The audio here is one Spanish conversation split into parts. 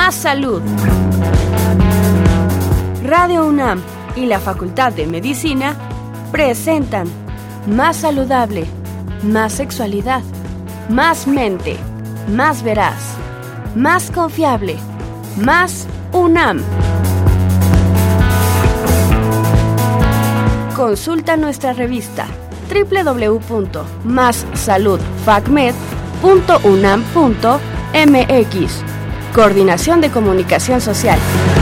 Más Salud. Radio UNAM y la Facultad de Medicina presentan Más Saludable, Más Sexualidad, Más Mente, Más Veraz, Más Confiable, Más UNAM. Consulta nuestra revista www.massaludfacmed.unam.mx. Coordinación de Comunicación Social.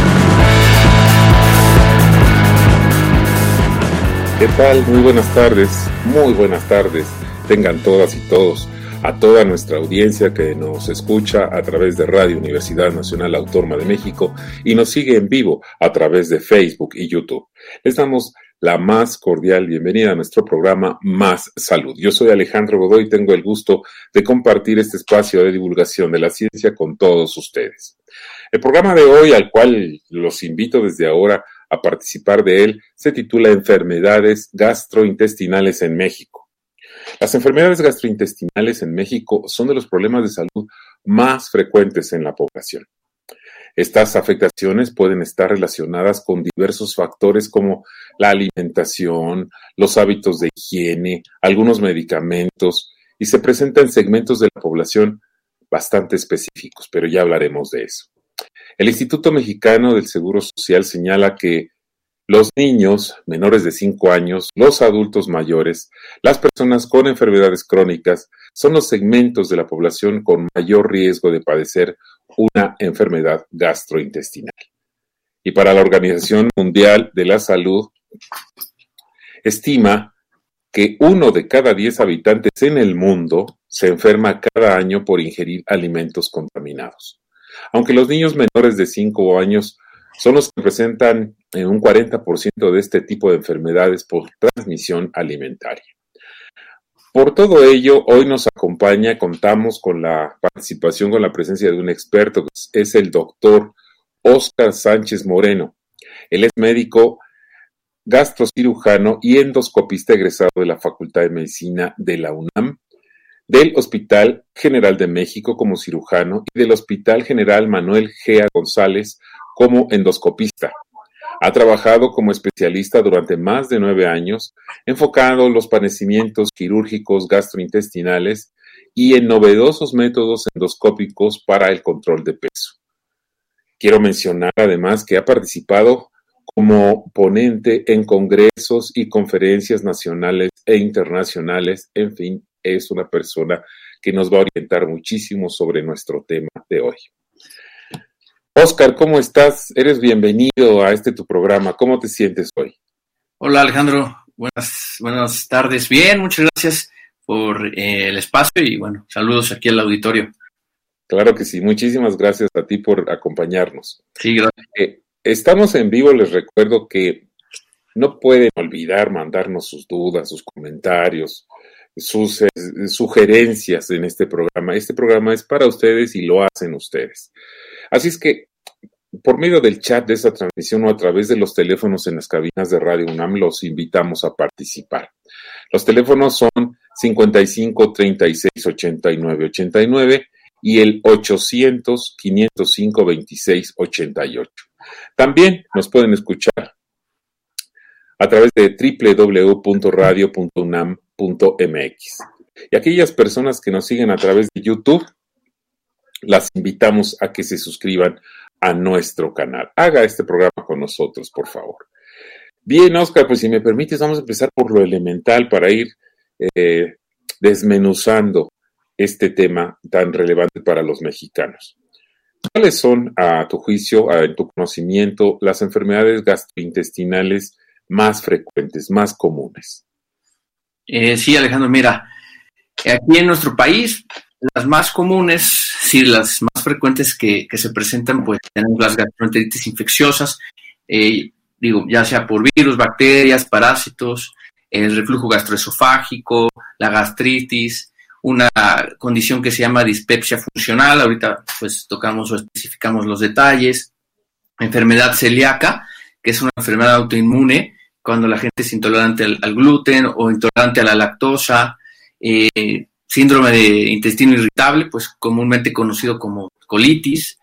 ¿Qué tal? Muy buenas tardes. Tengan todas y todos, a toda nuestra audiencia que nos escucha a través de Radio Universidad Nacional Autónoma de México y nos sigue en vivo a través de Facebook y YouTube. Les damos la más cordial bienvenida a nuestro programa Más Salud. Yo soy Alejandro Godoy y tengo el gusto de compartir este espacio de divulgación de la ciencia con todos ustedes. El programa de hoy, al cual los invito desde ahora a participar de él, se titula Enfermedades gastrointestinales en México. Las enfermedades gastrointestinales en México son de los problemas de salud más frecuentes en la población. Estas afectaciones pueden estar relacionadas con diversos factores como la alimentación, los hábitos de higiene, algunos medicamentos, y se presentan en segmentos de la población bastante específicos, pero ya hablaremos de eso. El Instituto Mexicano del Seguro Social señala que los niños menores de 5 años, los adultos mayores, las personas con enfermedades crónicas son los segmentos de la población con mayor riesgo de padecer una enfermedad gastrointestinal. Y para la Organización Mundial de la Salud, estima que 1 de cada 10 habitantes en el mundo se enferma cada año por ingerir alimentos contaminados. Aunque los niños menores de 5 años son los que presentan un 40% de este tipo de enfermedades por transmisión alimentaria. Por todo ello, hoy nos acompaña, contamos con la participación, con la presencia de un experto, que es el doctor Óscar Sánchez Moreno. Él es médico, gastrocirujano y endoscopista egresado de la Facultad de Medicina de la UNAM, del Hospital General de México como cirujano y del Hospital General Manuel Gea González como endoscopista. Ha trabajado como especialista durante más de 9 años, enfocado en los padecimientos quirúrgicos gastrointestinales y en novedosos métodos endoscópicos para el control de peso. Quiero mencionar además que ha participado como ponente en congresos y conferencias nacionales e internacionales. En fin, es una persona que nos va a orientar muchísimo sobre nuestro tema de hoy. Óscar, ¿cómo estás? Eres bienvenido a tu programa. ¿Cómo te sientes hoy? Hola, Alejandro. Buenas tardes. Bien, muchas gracias por el espacio y saludos aquí al auditorio. Claro que sí. Muchísimas gracias a ti por acompañarnos. Sí, gracias. Estamos en vivo. Les recuerdo que no pueden olvidar mandarnos sus dudas, sus comentarios, sus sugerencias en este programa. Este programa es para ustedes y lo hacen ustedes. Así es que, por medio del chat de esta transmisión o a través de los teléfonos en las cabinas de Radio UNAM, los invitamos a participar. Los teléfonos son 55 36 89 89 y el 800 505 26 88. También nos pueden escuchar a través de www.radio.unam.mx. Y aquellas personas que nos siguen a través de YouTube, las invitamos a que se suscriban a nuestro canal. Haga este programa con nosotros, por favor. Bien, Óscar, pues si me permites, vamos a empezar por lo elemental para ir desmenuzando este tema tan relevante para los mexicanos. ¿Cuáles son, a tu juicio, en tu conocimiento, las enfermedades gastrointestinales más frecuentes, más comunes? Sí, Alejandro, mira, aquí en nuestro país, las más comunes, sí, las más frecuentes que se presentan, pues tenemos las gastroenteritis infecciosas, ya sea por virus, bacterias, parásitos, el reflujo gastroesofágico, la gastritis, una condición que se llama dispepsia funcional, ahorita pues tocamos o especificamos los detalles, enfermedad celíaca, que es una enfermedad autoinmune, cuando la gente es intolerante al gluten o intolerante a la lactosa, síndrome de intestino irritable, pues comúnmente conocido como colitis,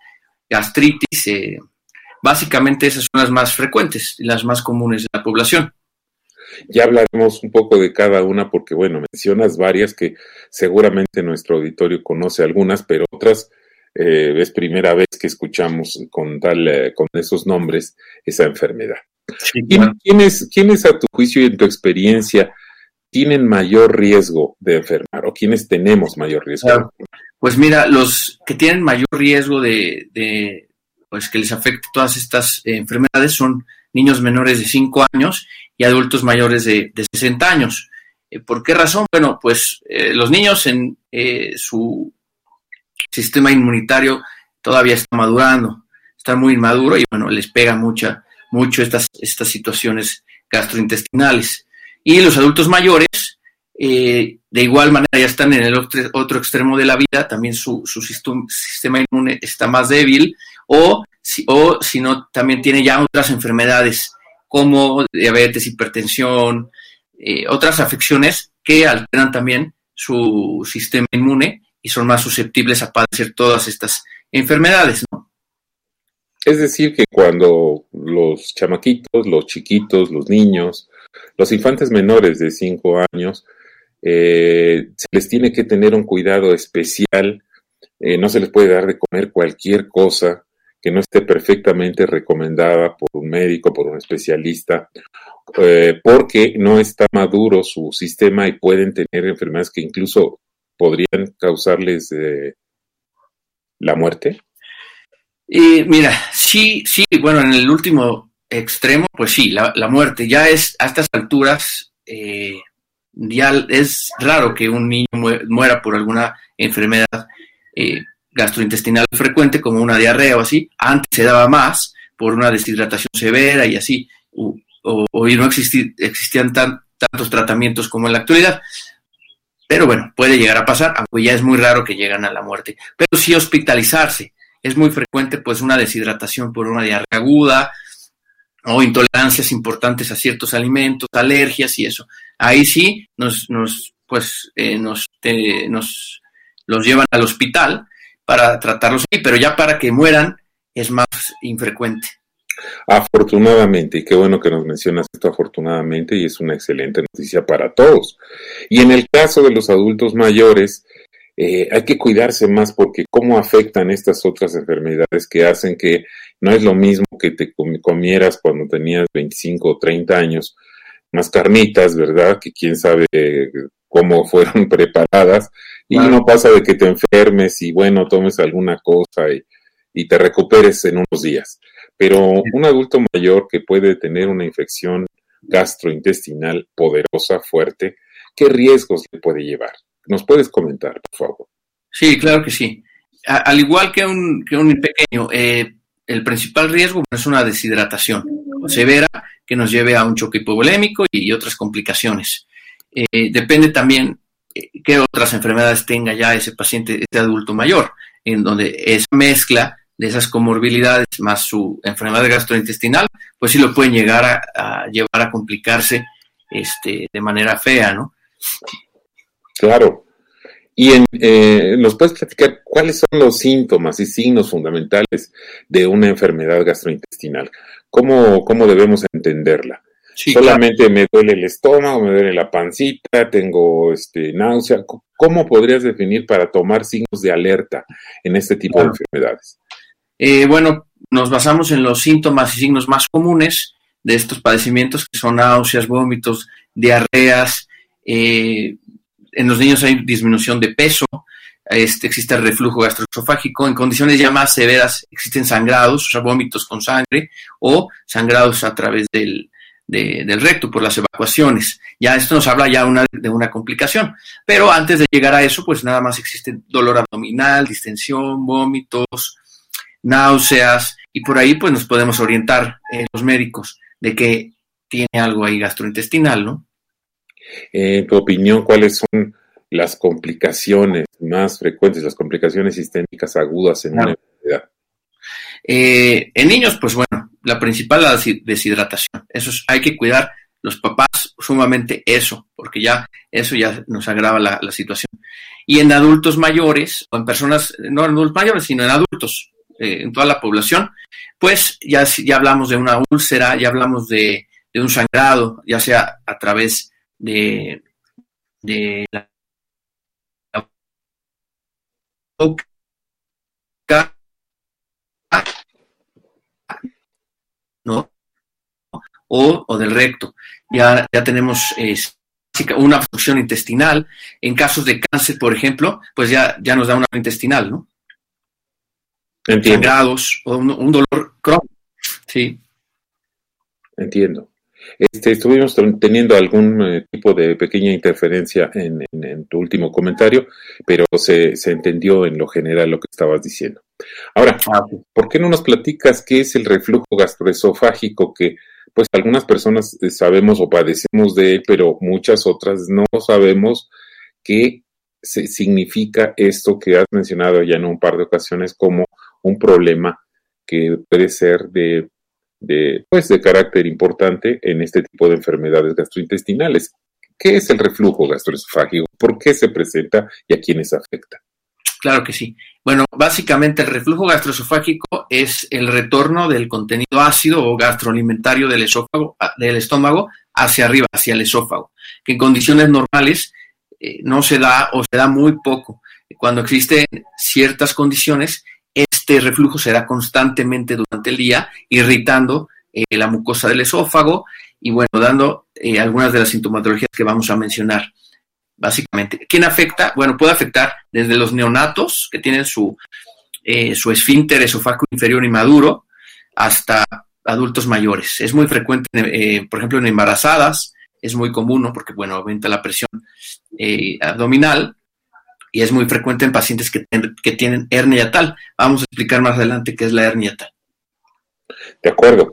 gastritis. Básicamente esas son las más frecuentes y las más comunes de la población. Ya hablaremos un poco de cada una porque, bueno, mencionas varias que seguramente nuestro auditorio conoce algunas, pero otras es primera vez que escuchamos con esos nombres esa enfermedad. Sí, claro. ¿Quiénes a tu juicio y en tu experiencia tienen mayor riesgo de enfermar o quiénes tenemos mayor riesgo? Claro. Pues mira, los que tienen mayor riesgo de pues que les afecte todas estas enfermedades son niños menores de 5 años y adultos mayores de 60 años. ¿Por qué razón? Bueno, pues los niños en su sistema inmunitario todavía está madurando, está muy inmaduro y bueno, les pega mucho estas situaciones gastrointestinales. Y los adultos mayores, de igual manera, ya están en el otro extremo de la vida, también su sistema inmune está más débil, o si no, también tiene ya otras enfermedades como diabetes, hipertensión, otras afecciones que alteran también su sistema inmune y son más susceptibles a padecer todas estas enfermedades, ¿no? Es decir, que cuando los chamaquitos, los chiquitos, los niños, los infantes menores de 5 años, se les tiene que tener un cuidado especial, no se les puede dar de comer cualquier cosa que no esté perfectamente recomendada por un médico, por un especialista, porque no está maduro su sistema y pueden tener enfermedades que incluso podrían causarles la muerte. Mira, sí, bueno, en el último extremo, pues sí, la muerte ya es, a estas alturas, ya es raro que un niño muera por alguna enfermedad gastrointestinal frecuente, como una diarrea o así. Antes se daba más por una deshidratación severa y así, o no existían tantos tratamientos como en la actualidad. Pero bueno, puede llegar a pasar, aunque ya es muy raro que lleguen a la muerte. Pero sí hospitalizarse. Es muy frecuente pues una deshidratación por una diarrea aguda o intolerancias importantes a ciertos alimentos, alergias y eso. Ahí sí los llevan al hospital para tratarlos ahí, pero ya para que mueran es más infrecuente. Afortunadamente, y qué bueno que nos mencionas esto afortunadamente, y es una excelente noticia para todos. Y en el caso de los adultos mayores, hay que cuidarse más porque cómo afectan estas otras enfermedades que hacen que no es lo mismo que te comieras cuando tenías 25 o 30 años, más carnitas, ¿verdad? Que quién sabe cómo fueron preparadas, y no pasa de que te enfermes y bueno, tomes alguna cosa y te recuperes en unos días. Pero un adulto mayor que puede tener una infección gastrointestinal poderosa, fuerte, ¿qué riesgos le puede llevar? ¿Nos puedes comentar, por favor? Sí, claro que sí. Al igual que un pequeño, el principal riesgo es una deshidratación severa que nos lleve a un choque hipovolémico y otras complicaciones. Depende también qué otras enfermedades tenga ya ese paciente, ese adulto mayor, en donde esa mezcla de esas comorbilidades más su enfermedad gastrointestinal, pues sí lo pueden llegar a llevar a complicarse de manera fea, ¿no? Claro. Y ¿nos puedes platicar cuáles son los síntomas y signos fundamentales de una enfermedad gastrointestinal? ¿Cómo debemos entenderla? Sí, solamente claro. Me duele el estómago, me duele la pancita, tengo náusea. ¿Cómo podrías definir para tomar signos de alerta en este tipo de enfermedades? Bueno, nos basamos en los síntomas y signos más comunes de estos padecimientos, que son náuseas, vómitos, diarreas. En los niños hay disminución de peso, existe el reflujo gastroesofágico. En condiciones ya más severas existen sangrados, o sea, vómitos con sangre o sangrados a través del recto por las evacuaciones. Ya esto nos habla ya de una complicación. Pero antes de llegar a eso, pues nada más existe dolor abdominal, distensión, vómitos, náuseas, y por ahí pues nos podemos orientar los médicos de que tiene algo ahí gastrointestinal, ¿no? En tu opinión, ¿cuáles son las complicaciones más frecuentes, las complicaciones sistémicas agudas en una enfermedad? En niños, pues bueno, la principal es la deshidratación. Hay que cuidar los papás sumamente eso, porque eso ya nos agrava la situación. Y en adultos mayores, o en personas, no en adultos mayores, sino en adultos, en toda la población, pues ya hablamos de una úlcera, ya hablamos de un sangrado, ya sea a través de la boca ¿no? o del recto. Ya tenemos una obstrucción intestinal. En casos de cáncer, por ejemplo, pues ya nos da una intestinal, ¿no? Entiendo. Sangrados o un dolor crónico. Sí. Entiendo. Estuvimos teniendo algún tipo de pequeña interferencia en tu último comentario, pero se entendió en lo general lo que estabas diciendo. Ahora, ¿por qué no nos platicas qué es el reflujo gastroesofágico? Que pues algunas personas sabemos o padecemos de él, pero muchas otras no sabemos qué significa esto que has mencionado ya en un par de ocasiones como un problema que puede ser de carácter importante en este tipo de enfermedades gastrointestinales. ¿Qué es el reflujo gastroesofágico? ¿Por qué se presenta y a quiénes afecta? Claro que sí. Bueno, básicamente el reflujo gastroesofágico es el retorno del contenido ácido o gastroalimentario del estómago hacia arriba, hacia el esófago, que en condiciones normales no se da o se da muy poco. Cuando existen ciertas condiciones, este reflujo se da constantemente durante el día, irritando la mucosa del esófago y, bueno, dando algunas de las sintomatologías que vamos a mencionar. Básicamente, ¿quién afecta? Bueno, puede afectar desde los neonatos, que tienen su esfínter esofágico inferior inmaduro, hasta adultos mayores. Es muy frecuente, por ejemplo, en embarazadas, es muy común, ¿no? Porque, bueno, aumenta la presión abdominal, y es muy frecuente en pacientes que tienen hernia yatal. Vamos a explicar más adelante qué es la hernia yatal. De acuerdo.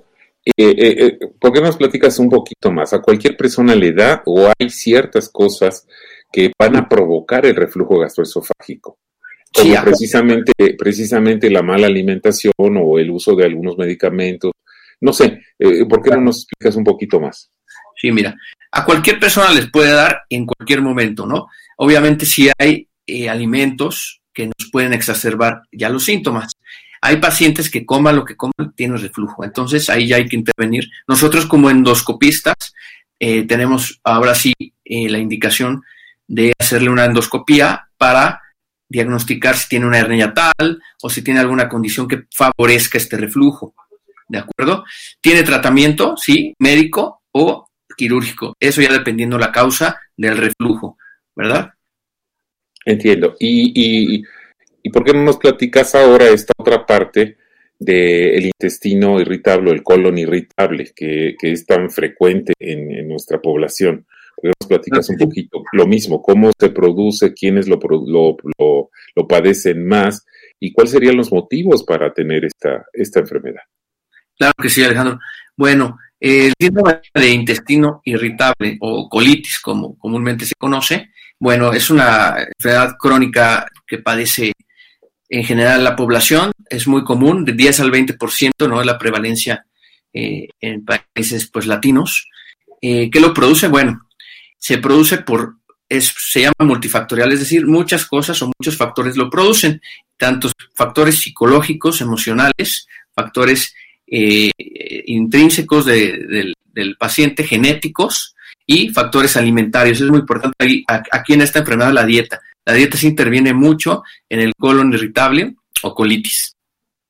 ¿Por qué nos platicas un poquito más? ¿A cualquier persona le da o hay ciertas cosas que van a provocar el reflujo gastroesofágico? Como sí, precisamente la mala alimentación o el uso de algunos medicamentos. No sé, ¿por qué no nos explicas un poquito más? Sí, mira, a cualquier persona les puede dar en cualquier momento, ¿no? Obviamente sí hay alimentos que nos pueden exacerbar ya los síntomas. Hay pacientes que coman lo que coman, tienen reflujo. Entonces, ahí ya hay que intervenir. Nosotros como endoscopistas tenemos ahora sí la indicación de hacerle una endoscopía para diagnosticar si tiene una hernia yatal o si tiene alguna condición que favorezca este reflujo. ¿De acuerdo? Tiene tratamiento, sí, médico o quirúrgico. Eso ya dependiendo la causa del reflujo, ¿verdad? Entiendo. ¿Y por qué no nos platicas ahora esta otra parte del intestino irritable, el colon irritable, que es tan frecuente en nuestra población? ¿Por qué nos platicas un poquito lo mismo? ¿Cómo se produce? ¿Quiénes lo padecen más? ¿Y cuáles serían los motivos para tener esta enfermedad? Claro que sí, Alejandro. Bueno, el síndrome de intestino irritable o colitis, como comúnmente se conoce, bueno, es una enfermedad crónica que padece en general la población, es muy común, de 10 al 20%, ¿no? Es la prevalencia en países pues latinos. ¿Qué lo produce? Bueno, se produce se llama multifactorial, es decir, muchas cosas o muchos factores lo producen, tantos factores psicológicos, emocionales, factores intrínsecos del paciente, genéticos, y factores alimentarios. Es muy importante aquí en esta enfermedad la dieta. La dieta se interviene mucho en el colon irritable o colitis.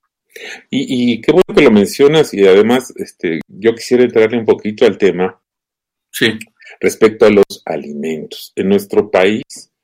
Y qué bueno que lo mencionas, y además yo quisiera entrarle un poquito al tema. Sí. Respecto a los alimentos. En nuestro país,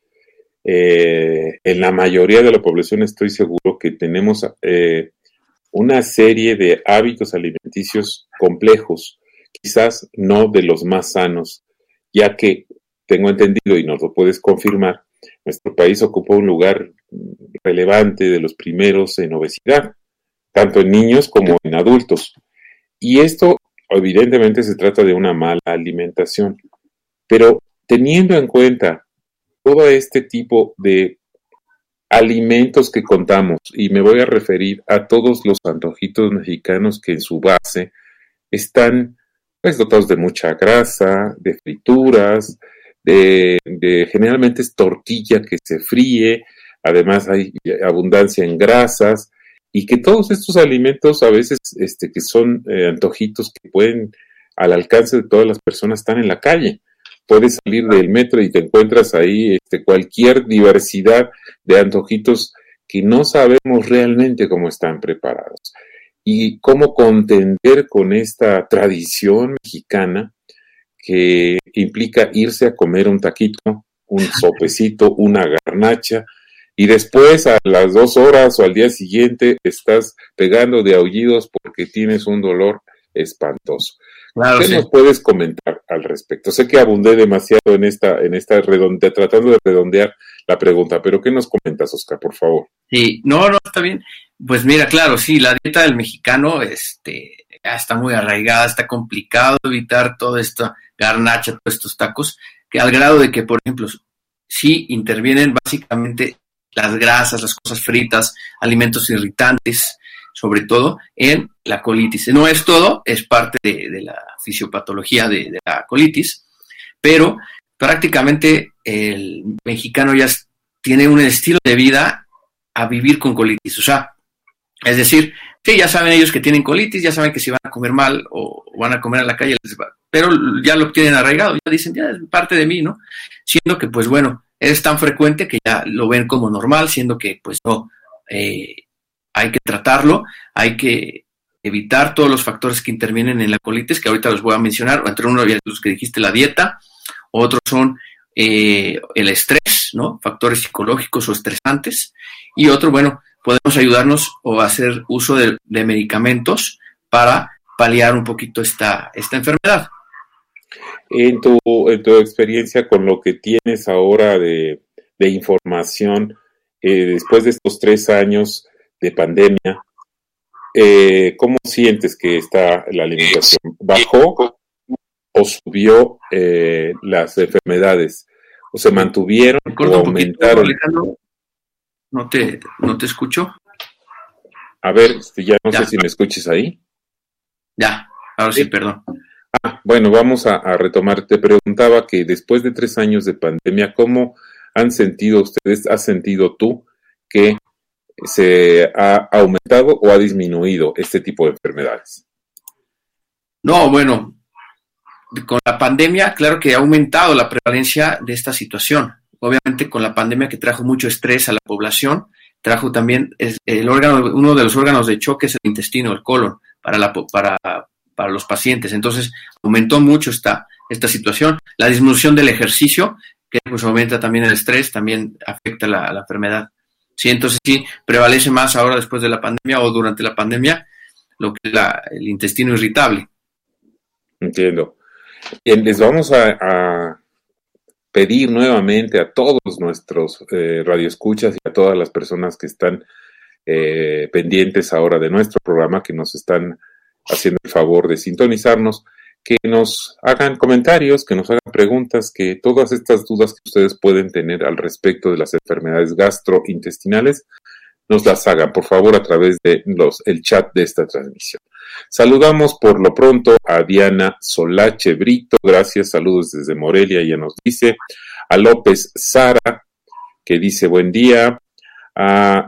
en la mayoría de la población estoy seguro que tenemos una serie de hábitos alimenticios complejos, quizás no de los más sanos, ya que tengo entendido, y nos lo puedes confirmar, nuestro país ocupa un lugar relevante, de los primeros en obesidad, tanto en niños como en adultos. Y esto, evidentemente, se trata de una mala alimentación. Pero teniendo en cuenta todo este tipo de alimentos que contamos, y me voy a referir a todos los antojitos mexicanos que en su base están pues dotados de mucha grasa, de frituras, de generalmente es tortilla que se fríe, además hay abundancia en grasas, y que todos estos alimentos a veces que son antojitos que pueden al alcance de todas las personas están en la calle. Puedes salir del metro y te encuentras ahí cualquier diversidad de antojitos que no sabemos realmente cómo están preparados. Y cómo contender con esta tradición mexicana que implica irse a comer un taquito, un sopecito, una garnacha, y después a las 2 horas o al día siguiente estás pegando de aullidos porque tienes un dolor espantoso. Claro, ¿qué nos puedes comentar al respecto? Sé que abundé demasiado en esta tratando de redondear la pregunta, pero ¿qué nos comentas, Oscar, por favor? Sí, no, está bien. Pues mira, claro, sí, la dieta del mexicano ya está muy arraigada, está complicado evitar toda esta garnacha, todos estos tacos, que al grado de que, por ejemplo, sí intervienen básicamente las grasas, las cosas fritas, alimentos irritantes, sobre todo en la colitis. No es todo, es parte de la fisiopatología de la colitis, pero prácticamente el mexicano ya tiene un estilo de vida a vivir con colitis. O sea, es decir, sí, ya saben ellos que tienen colitis, ya saben que si van a comer mal o van a comer en la calle, pero ya lo tienen arraigado, ya dicen, ya es parte de mí, ¿no? Siendo que, pues bueno, es tan frecuente que ya lo ven como normal, siendo que, pues no, hay que tratarlo, hay que evitar todos los factores que intervienen en la colitis, que ahorita los voy a mencionar, entre uno de los que dijiste, la dieta, otros son el estrés, ¿no? Factores psicológicos o estresantes, y otro, bueno, podemos ayudarnos o hacer uso de medicamentos para paliar un poquito esta enfermedad. En tu experiencia con lo que tienes ahora de información, después de estos 3 años de pandemia, ¿cómo sientes que está la alimentación? ¿Bajó o subió las enfermedades? ¿O se mantuvieron o aumentaron? Alejandro, no te escucho. A ver, ya no sé si me escuches ahí. Ya, ahora sí, perdón. Bueno, vamos a retomar. Te preguntaba que después de 3 años de pandemia, ¿cómo han sentido ustedes, has sentido tú que se ha aumentado o ha disminuido este tipo de enfermedades? No, bueno, con la pandemia, claro que ha aumentado la prevalencia de esta situación. Obviamente con la pandemia que trajo mucho estrés a la población, trajo también uno de los órganos de choque es el intestino, el colon, para los pacientes. Entonces aumentó mucho esta situación. La disminución del ejercicio, que pues aumenta también el estrés, también afecta la enfermedad. Sí, entonces sí, prevalece más ahora después de la pandemia o durante la pandemia lo que es el intestino irritable. Entiendo. Bien, les vamos a pedir nuevamente a todos nuestros radioescuchas y a todas las personas que están pendientes ahora de nuestro programa, que nos están haciendo el favor de sintonizarnos, que nos hagan comentarios, que nos hagan preguntas, que todas estas dudas que ustedes pueden tener al respecto de las enfermedades gastrointestinales, nos las hagan, por favor, a través de el chat de esta transmisión. Saludamos por lo pronto a Diana Solache Brito, gracias, saludos desde Morelia, ella nos dice, a López Sara, que dice buen día, a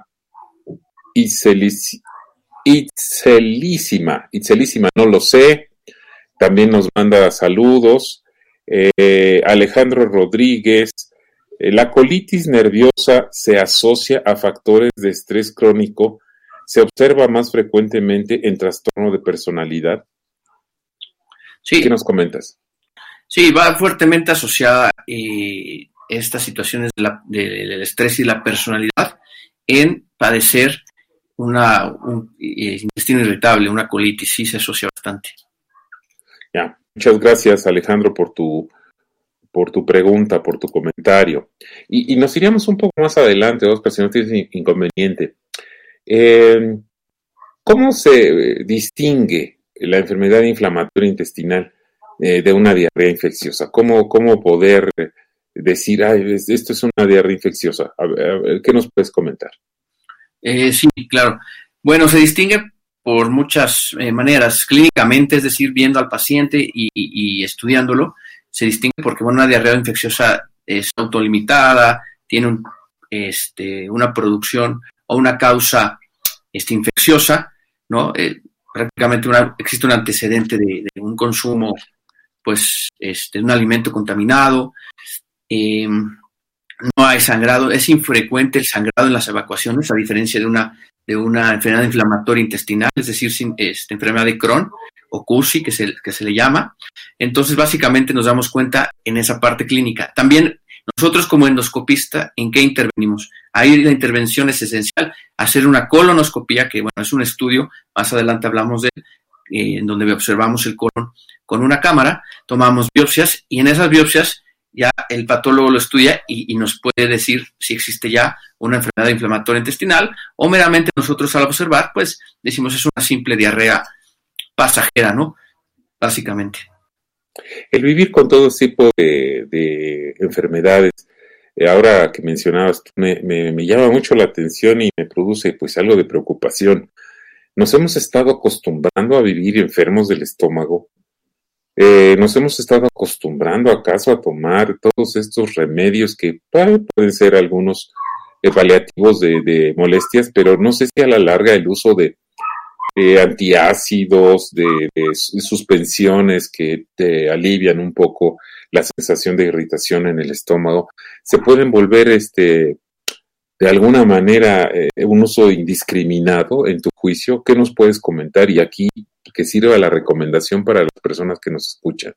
Itzelísima, no lo sé, también nos manda saludos, Alejandro Rodríguez, la colitis nerviosa se asocia a factores de estrés crónico, se observa más frecuentemente en trastorno de personalidad. Sí. ¿Qué nos comentas? Sí, va fuertemente asociada estas situaciones del estrés y la personalidad en padecer un intestino irritable, una colitis, sí se asocia bastante. Ya, muchas gracias, Alejandro, por tu pregunta, por tu comentario. Y nos iríamos un poco más adelante, Oscar, si no tienes inconveniente. ¿Cómo se distingue la enfermedad inflamatoria intestinal de una diarrea infecciosa? ¿Cómo poder decir, esto es una diarrea infecciosa? A ver, ¿qué nos puedes comentar? Sí, claro. Bueno, se distingue por muchas maneras. Clínicamente, es decir, viendo al paciente y estudiándolo, se distingue porque una diarrea infecciosa es autolimitada, tiene una producción o una causa infecciosa, ¿no? Prácticamente existe un antecedente de un consumo, pues, de un alimento contaminado. No hay sangrado, es infrecuente el sangrado en las evacuaciones, a diferencia de una enfermedad inflamatoria intestinal, es decir, enfermedad de Crohn o CUSI, que se le llama. Entonces, básicamente nos damos cuenta en esa parte clínica. También nosotros como endoscopista, ¿en qué intervenimos? Ahí la intervención es esencial, hacer una colonoscopía, que bueno, es un estudio, más adelante hablamos de él, en donde observamos el colon con una cámara, tomamos biopsias y en esas biopsias ya el patólogo lo estudia y nos puede decir si existe ya una enfermedad inflamatoria intestinal o meramente nosotros al observar, pues decimos es una simple diarrea pasajera, ¿no? Básicamente. El vivir con todo tipo de enfermedades, ahora que mencionabas, me llama mucho la atención y me produce pues algo de preocupación. Nos hemos estado acostumbrando a vivir enfermos del estómago. Nos hemos estado acostumbrando acaso a tomar todos estos remedios que pueden ser algunos paliativos de molestias, pero no sé si a la larga el uso de antiácidos, de suspensiones que te alivian un poco la sensación de irritación en el estómago, se pueden volver de alguna manera un uso indiscriminado en tu juicio. ¿Qué nos puedes comentar? Y aquí que sirva la recomendación para las personas que nos escuchan.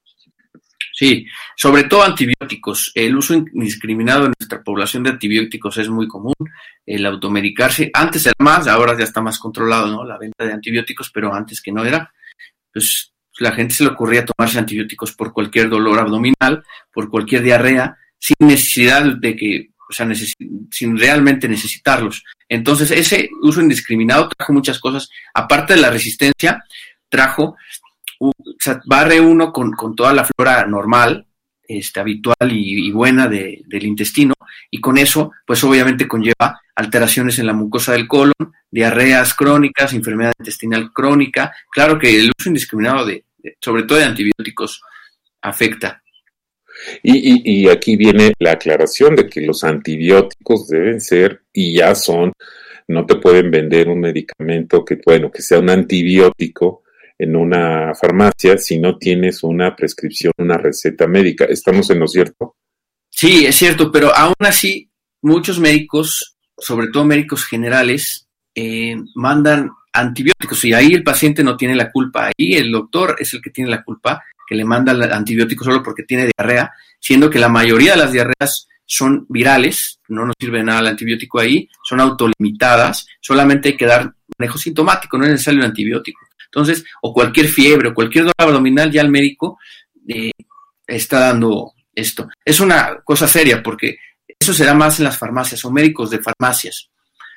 Sí, sobre todo antibióticos. El uso indiscriminado en nuestra población de antibióticos es muy común. El automedicarse, antes era más, ahora ya está más controlado, ¿no? La venta de antibióticos, pero antes que no era, pues la gente se le ocurría tomarse antibióticos por cualquier dolor abdominal, por cualquier diarrea, sin necesidad de que, o sea, sin realmente necesitarlos. Entonces, ese uso indiscriminado trajo muchas cosas. Aparte de la resistencia, trajo, o sea, barre uno con toda la flora normal, habitual y buena del intestino, y con eso, pues obviamente conlleva alteraciones en la mucosa del colon, diarreas crónicas, enfermedad intestinal crónica. Claro que el uso indiscriminado sobre todo de antibióticos afecta. Y aquí viene la aclaración de que los antibióticos deben ser y ya son, no te pueden vender un medicamento que sea un antibiótico en una farmacia si no tienes una prescripción, una receta médica. ¿Estamos en lo cierto? Sí, es cierto, pero aún así muchos médicos, sobre todo médicos generales, mandan antibióticos y ahí el paciente no tiene la culpa, ahí el doctor es el que tiene la culpa, que le manda el antibiótico solo porque tiene diarrea, siendo que la mayoría de las diarreas son virales, no nos sirve de nada el antibiótico ahí, son autolimitadas, solamente hay que dar manejo sintomático, no es necesario un antibiótico. Entonces, o cualquier fiebre o cualquier dolor abdominal, ya el médico está dando esto. Es una cosa seria porque eso se da más en las farmacias o médicos de farmacias.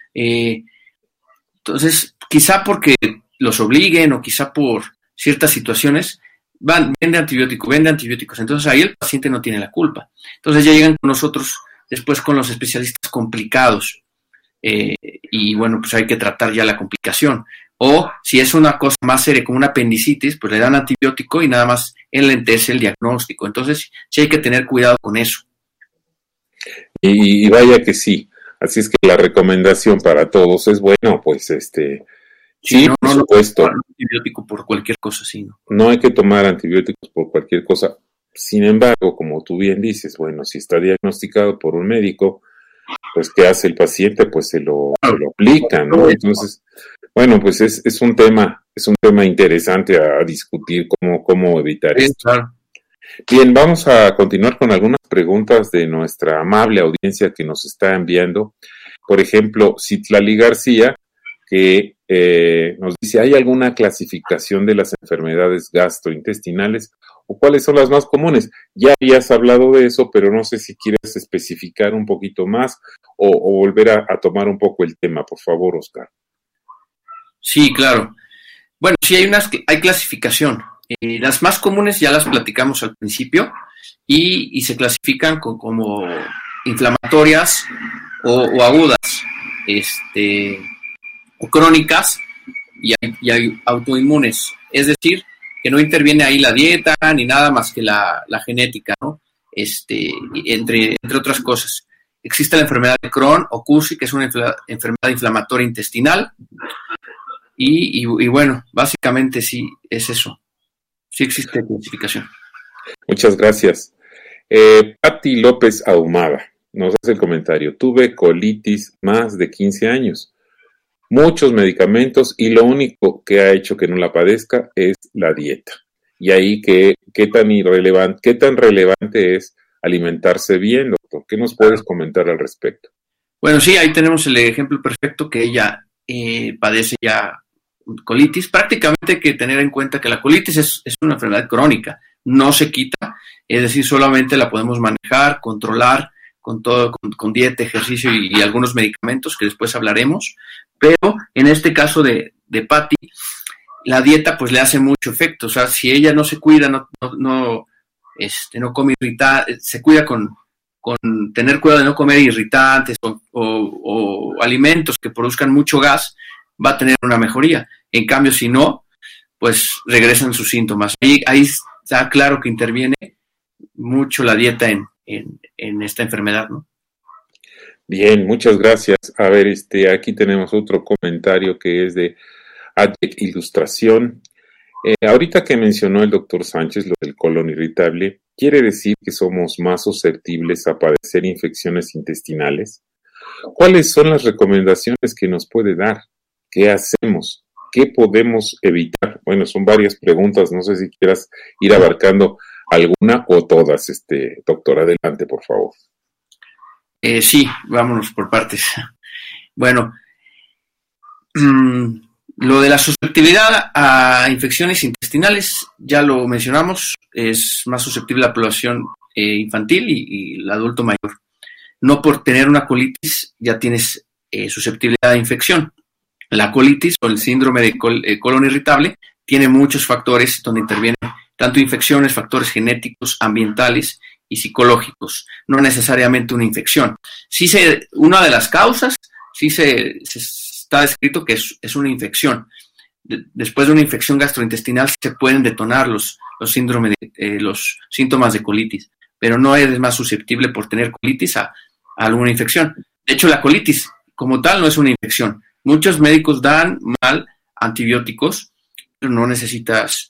Entonces, quizá porque los obliguen o quizá por ciertas situaciones, vende antibióticos. Entonces ahí el paciente no tiene la culpa. Entonces ya llegan con nosotros después con los especialistas complicados y bueno, pues hay que tratar ya la complicación. O si es una cosa más seria como una apendicitis, pues le dan antibiótico y nada más enlentece el diagnóstico. Entonces sí hay que tener cuidado con eso. Y vaya que sí. Así es que la recomendación para todos es, bueno, pues sí, no, por supuesto. No antibiótico por cualquier cosa, sí, ¿no? No hay que tomar antibióticos por cualquier cosa. Sin embargo, como tú bien dices, bueno, si está diagnosticado por un médico, pues ¿qué hace el paciente? Pues se lo aplica, ¿no? Entonces, bueno, pues es un tema interesante a discutir cómo evitar esto. Claro. Bien, vamos a continuar con algunas preguntas de nuestra amable audiencia que nos está enviando. Por ejemplo, Citlali García, que nos dice, ¿hay alguna clasificación de las enfermedades gastrointestinales o cuáles son las más comunes? Ya habías hablado de eso, pero no sé si quieres especificar un poquito más o volver a tomar un poco el tema, por favor, Oscar. Sí, claro. Bueno, sí hay clasificación. Las más comunes ya las platicamos al principio y se clasifican como inflamatorias o agudas, o crónicas y hay autoinmunes. Es decir, que no interviene ahí la dieta ni nada más que la genética, ¿no? Entre otras cosas. existe la enfermedad de Crohn o CUSI, que es una enfermedad inflamatoria intestinal. Y bueno, básicamente sí es eso. Sí existe clasificación. Muchas gracias. Patti López Ahumada nos hace el comentario. Tuve colitis más de 15 años. Muchos medicamentos y lo único que ha hecho que no la padezca es la dieta. Y ahí, ¿qué tan relevante es alimentarse bien, doctor? ¿Qué nos puedes comentar al respecto? Bueno, sí, ahí tenemos el ejemplo perfecto que ella padece ya colitis. Prácticamente hay que tener en cuenta que la colitis es una enfermedad crónica, no se quita, es decir, solamente la podemos manejar, controlar con dieta, ejercicio y algunos medicamentos que después hablaremos, pero en este caso de Patti, la dieta pues le hace mucho efecto. O sea, si ella no se cuida, no come irritantes, se cuida con tener cuidado de no comer irritantes o alimentos que produzcan mucho gas, va a tener una mejoría. En cambio, si no, pues regresan sus síntomas. Ahí está claro que interviene mucho la dieta en esta enfermedad, ¿no? Bien, muchas gracias. A ver, aquí tenemos otro comentario que es de Adec Ilustración. Ahorita que mencionó el doctor Sánchez lo del colon irritable, ¿quiere decir que somos más susceptibles a padecer infecciones intestinales? ¿Cuáles son las recomendaciones que nos puede dar? ¿Qué hacemos? ¿Qué podemos evitar? Bueno, son varias preguntas, no sé si quieras ir abarcando alguna o todas, doctor. Adelante, por favor. Sí, vámonos por partes. Bueno, lo de la susceptibilidad a infecciones intestinales, ya lo mencionamos, es más susceptible la población infantil y el adulto mayor. No por tener una colitis ya tienes susceptibilidad a infección. La colitis o el síndrome de colon irritable tiene muchos factores donde intervienen tanto infecciones, factores genéticos, ambientales y psicológicos, no necesariamente una infección. Una de las causas sí se está descrito que es una infección. Después de una infección gastrointestinal se pueden detonar los síntomas de colitis, pero no eres más susceptible por tener colitis a alguna infección. De hecho, la colitis como tal no es una infección. Muchos médicos dan mal antibióticos, pero no necesitas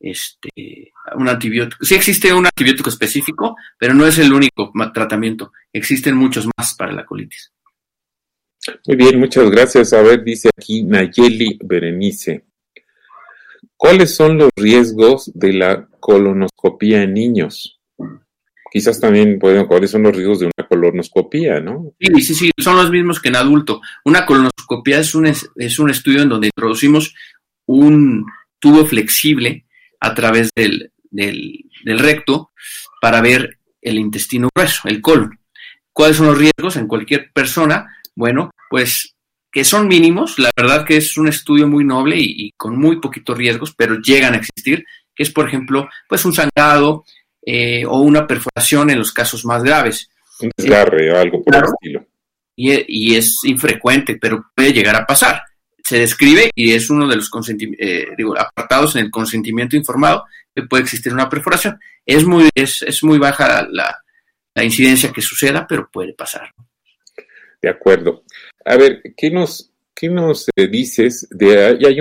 un antibiótico. Sí existe un antibiótico específico, pero no es el único tratamiento. Existen muchos más para la colitis. Muy bien, muchas gracias. A ver, dice aquí Nayeli Berenice. ¿Cuáles son los riesgos de la colonoscopía en niños? Quizás también, ¿cuáles son los riesgos de una colonoscopía, no? Sí, son los mismos que en adulto. Una colonoscopía es un estudio en donde introducimos un tubo flexible a través del recto para ver el intestino grueso, el colon. ¿Cuáles son los riesgos en cualquier persona? Bueno, pues que son mínimos. La verdad que es un estudio muy noble y con muy poquitos riesgos, pero llegan a existir, que es, por ejemplo, pues un sangrado o una perforación en los casos más graves. Un desgarre o algo por el estilo. Y es infrecuente, pero puede llegar a pasar. Se describe y es uno de los apartados en el consentimiento informado que puede existir una perforación. Es muy baja la incidencia que suceda, pero puede pasar. De acuerdo. A ver, ¿qué nos dices hay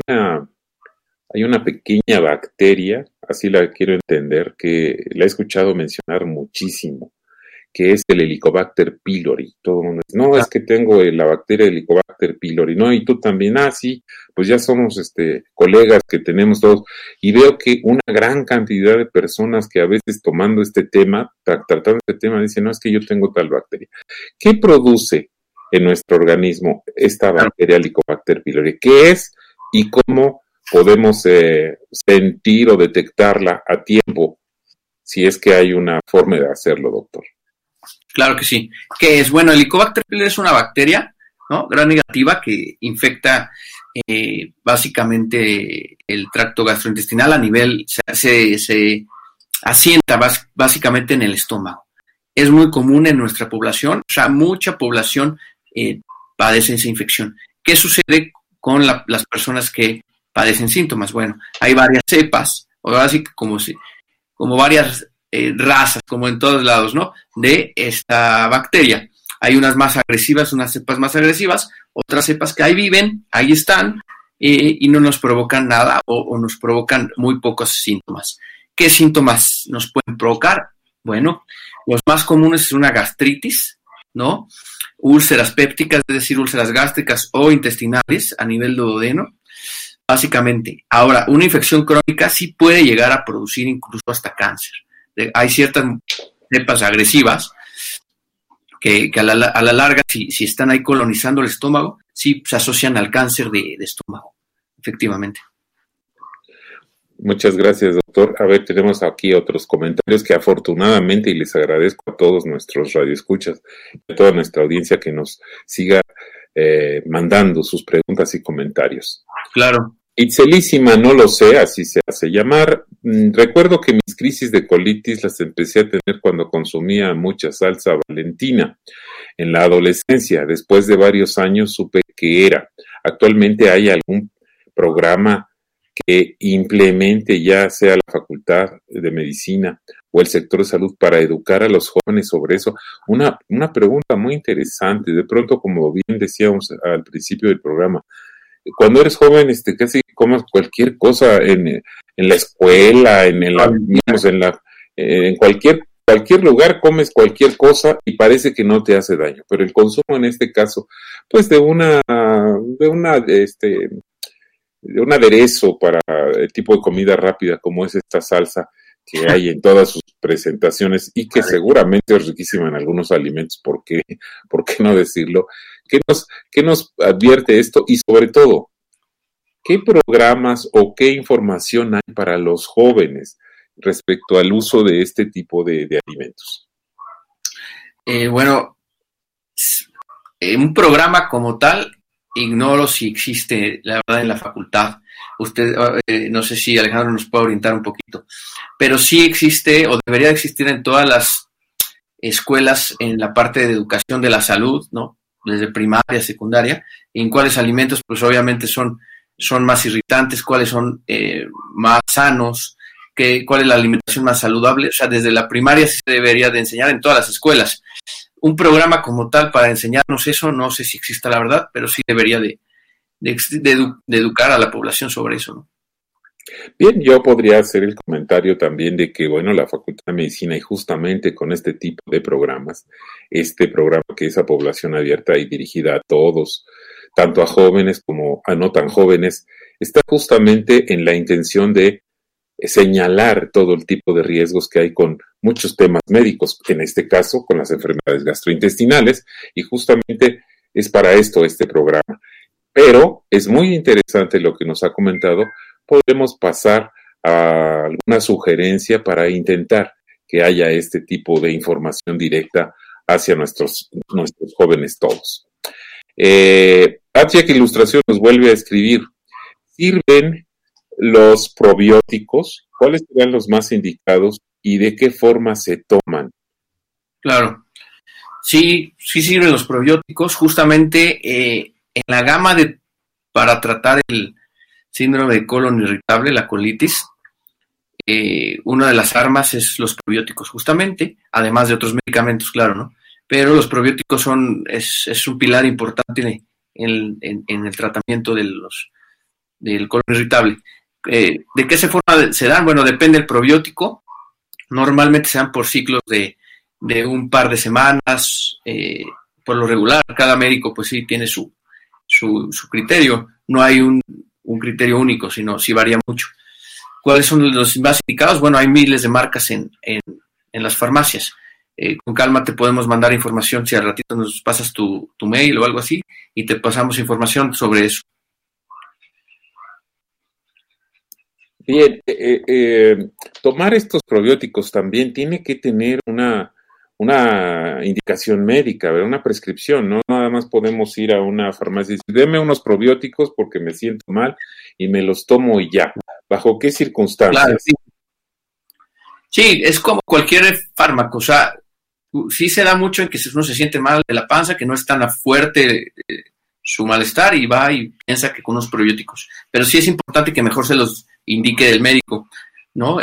una pequeña bacteria, así la quiero entender, que la he escuchado mencionar muchísimo, que es el Helicobacter pylori? Todo el mundo dice, no, es que tengo la bacteria Helicobacter pylori, no, y tú también, sí, pues ya somos colegas que tenemos todos, y veo que una gran cantidad de personas que a veces tomando tratando este tema, dicen, no, es que yo tengo tal bacteria. ¿Qué produce en nuestro organismo esta bacteria Helicobacter pylori? ¿Qué es y cómo podemos sentir o detectarla a tiempo, si es que hay una forma de hacerlo, doctor? Claro que sí. ¿Qué es? Bueno, el Helicobacter pylori es una bacteria, ¿no?, gram negativa que infecta básicamente el tracto gastrointestinal a nivel, se asienta básicamente en el estómago. Es muy común en nuestra población, o sea, mucha población padece esa infección. ¿Qué sucede con las personas que padecen síntomas? Bueno, hay varias cepas, o así como varias razas, como en todos lados, ¿no?, de esta bacteria. Hay unas más agresivas, unas cepas más agresivas, otras cepas que ahí viven, ahí están, y no nos provocan nada o nos provocan muy pocos síntomas. ¿Qué síntomas nos pueden provocar? Bueno, los más comunes es una gastritis, ¿no? Úlceras pépticas, es decir, úlceras gástricas o intestinales a nivel duodeno, básicamente. Ahora, una infección crónica sí puede llegar a producir incluso hasta cáncer. Hay ciertas cepas agresivas que a la larga, si están ahí colonizando el estómago, sí se asocian al cáncer de estómago, efectivamente. Muchas gracias, doctor. A ver, tenemos aquí otros comentarios que afortunadamente, y les agradezco a todos nuestros radioescuchas, a toda nuestra audiencia que nos siga mandando sus preguntas y comentarios. Claro. Itzelísima, no lo sé, así se hace llamar. Recuerdo que mis crisis de colitis las empecé a tener cuando consumía mucha salsa Valentina en la adolescencia. Después de varios años supe qué era. ¿Actualmente hay algún programa que implemente, ya sea la Facultad de Medicina o el sector de salud, para educar a los jóvenes sobre eso? Una pregunta muy interesante. De pronto, como bien decíamos al principio del programa, cuando eres joven, casi comes cualquier cosa en la escuela, en cualquier lugar comes cualquier cosa y parece que no te hace daño. Pero el consumo en este caso, pues de un aderezo para el tipo de comida rápida como es esta salsa que hay en todas sus presentaciones y que seguramente es riquísima en algunos alimentos, ¿por qué no decirlo? ¿Qué nos advierte esto? Y sobre todo, ¿qué programas o qué información hay para los jóvenes respecto al uso de este tipo de alimentos? Bueno, un programa como tal, ignoro si existe, la verdad, en la facultad. Usted, no sé si Alejandro nos puede orientar un poquito, pero sí existe o debería existir en todas las escuelas en la parte de educación de la salud, ¿no? Desde primaria, secundaria, en cuáles alimentos, pues obviamente son más irritantes, cuáles son más sanos, cuál es la alimentación más saludable. O sea, desde la primaria se debería de enseñar en todas las escuelas. Un programa como tal para enseñarnos eso, no sé si exista, la verdad, pero sí debería de educar a la población sobre eso, ¿no? Bien, yo podría hacer el comentario también de que, bueno, la Facultad de Medicina, y justamente con este tipo de programas, este programa que es a población abierta y dirigida a todos, tanto a jóvenes como a no tan jóvenes, está justamente en la intención de señalar todo el tipo de riesgos que hay con muchos temas médicos, en este caso con las enfermedades gastrointestinales, y justamente es para esto este programa. Pero es muy interesante lo que nos ha comentado. Podemos pasar a alguna sugerencia para intentar que haya este tipo de información directa hacia nuestros jóvenes todos. Achiak Ilustración nos vuelve a escribir: ¿sirven los probióticos? ¿Cuáles serán los más indicados y de qué forma se toman? Claro, sí sirven los probióticos, justamente en la gama para tratar el síndrome de colon irritable, la colitis. Una de las armas es los probióticos, justamente, además de otros medicamentos, claro, ¿no? Pero los probióticos es un pilar importante en el tratamiento del colon irritable. ¿De qué forma se dan? Bueno, depende del probiótico. Normalmente se dan por ciclos de un par de semanas. Por lo regular, cada médico pues sí tiene su criterio. No hay un criterio único, sino sí varía mucho. ¿Cuáles son los más indicados? Bueno, hay miles de marcas en las farmacias. Con calma te podemos mandar información si al ratito nos pasas tu mail o algo así y te pasamos información sobre eso. Bien, tomar estos probióticos también tiene que tener una indicación médica, ¿verdad? Una prescripción, ¿no? Nada más podemos ir a una farmacia y decir, deme unos probióticos porque me siento mal y me los tomo y ya. ¿Bajo qué circunstancias? Claro, sí. Sí, es como cualquier fármaco, o sea, sí se da mucho en que uno se siente mal de la panza, que no es tan fuerte su malestar y va y piensa que con unos probióticos. Pero sí es importante que mejor se los indique el médico, ¿no?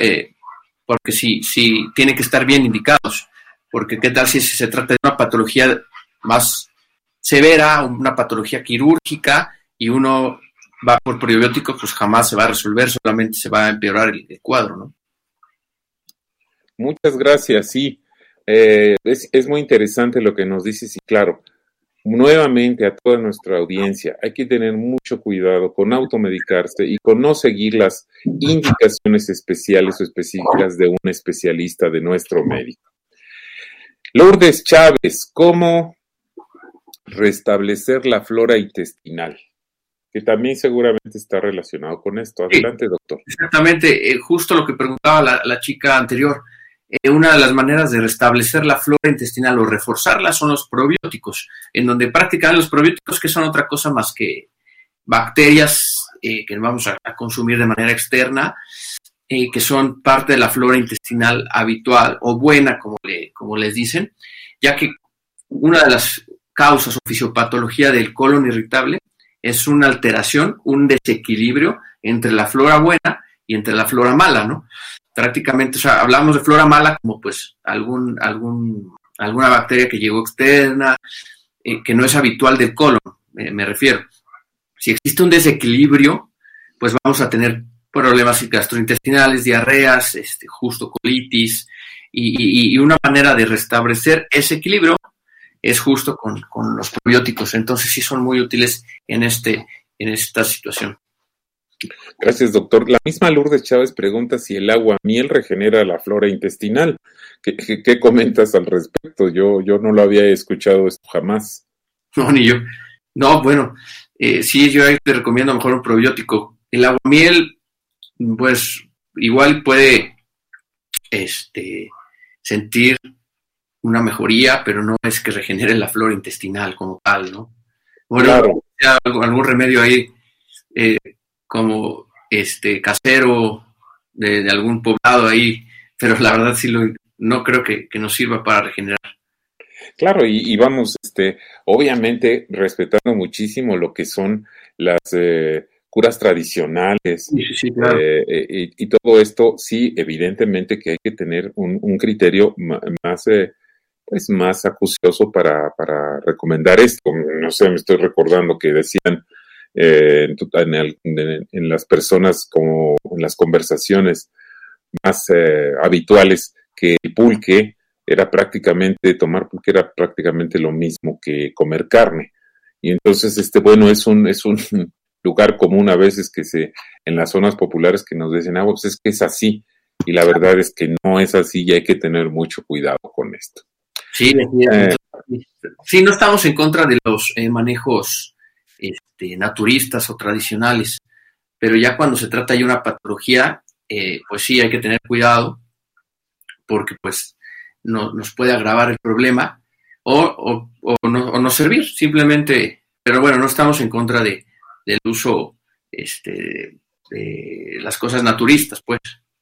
Porque sí tienen que estar bien indicados, porque qué tal si se trata de una patología más severa, una patología quirúrgica, y uno va por probióticos, pues jamás se va a resolver, solamente se va a empeorar el cuadro, ¿no? Muchas gracias, sí. Es muy interesante lo que nos dices y claro, nuevamente a toda nuestra audiencia, hay que tener mucho cuidado con automedicarse y con no seguir las indicaciones especiales o específicas de un especialista, de nuestro médico. Lourdes Chávez, ¿cómo restablecer la flora intestinal? Que también seguramente está relacionado con esto. Adelante, doctor. Exactamente, justo lo que preguntaba la chica anterior. Una de las maneras de restablecer la flora intestinal o reforzarla son los probióticos, en donde prácticamente los probióticos, que son otra cosa más que bacterias que vamos a consumir de manera externa, que son parte de la flora intestinal habitual o buena, como les dicen, ya que una de las causas o fisiopatología del colon irritable es una alteración, un desequilibrio entre la flora buena y entre la flora mala, ¿no? Prácticamente, o sea, hablamos de flora mala como pues alguna bacteria que llegó externa, que no es habitual del colon, me refiero. Si existe un desequilibrio, pues vamos a tener problemas gastrointestinales, diarreas, justo colitis, y una manera de restablecer ese equilibrio es justo con los probióticos. Entonces sí son muy útiles en esta situación. Gracias, doctor. La misma Lourdes Chávez pregunta si el agua miel regenera la flora intestinal. ¿Qué comentas al respecto? Yo no lo había escuchado esto jamás. No, ni yo. No, bueno, sí, yo ahí te recomiendo mejor un probiótico. El agua miel, pues, igual puede sentir una mejoría, pero no es que regenere la flora intestinal como tal, ¿no? Bueno, claro. Algún remedio ahí como casero de algún poblado ahí, pero la verdad sí no creo que nos sirva para regenerar. Claro, y vamos, obviamente respetando muchísimo lo que son las curas tradicionales, sí, claro. Y todo esto, sí, evidentemente que hay que tener un criterio más acucioso para recomendar esto. No sé, me estoy recordando que decían en las personas, como en las conversaciones más habituales, que el pulque tomar pulque era prácticamente lo mismo que comer carne. Y entonces, bueno, es un lugar común a veces en las zonas populares que nos dicen, pues es que es así. Y la verdad es que no es así y hay que tener mucho cuidado con esto. Sí, no estamos en contra de los manejos naturistas o tradicionales, pero ya cuando se trata de una patología, pues sí hay que tener cuidado, porque pues nos puede agravar el problema o no servir, simplemente. Pero bueno, no estamos en contra del uso de las cosas naturistas, pues.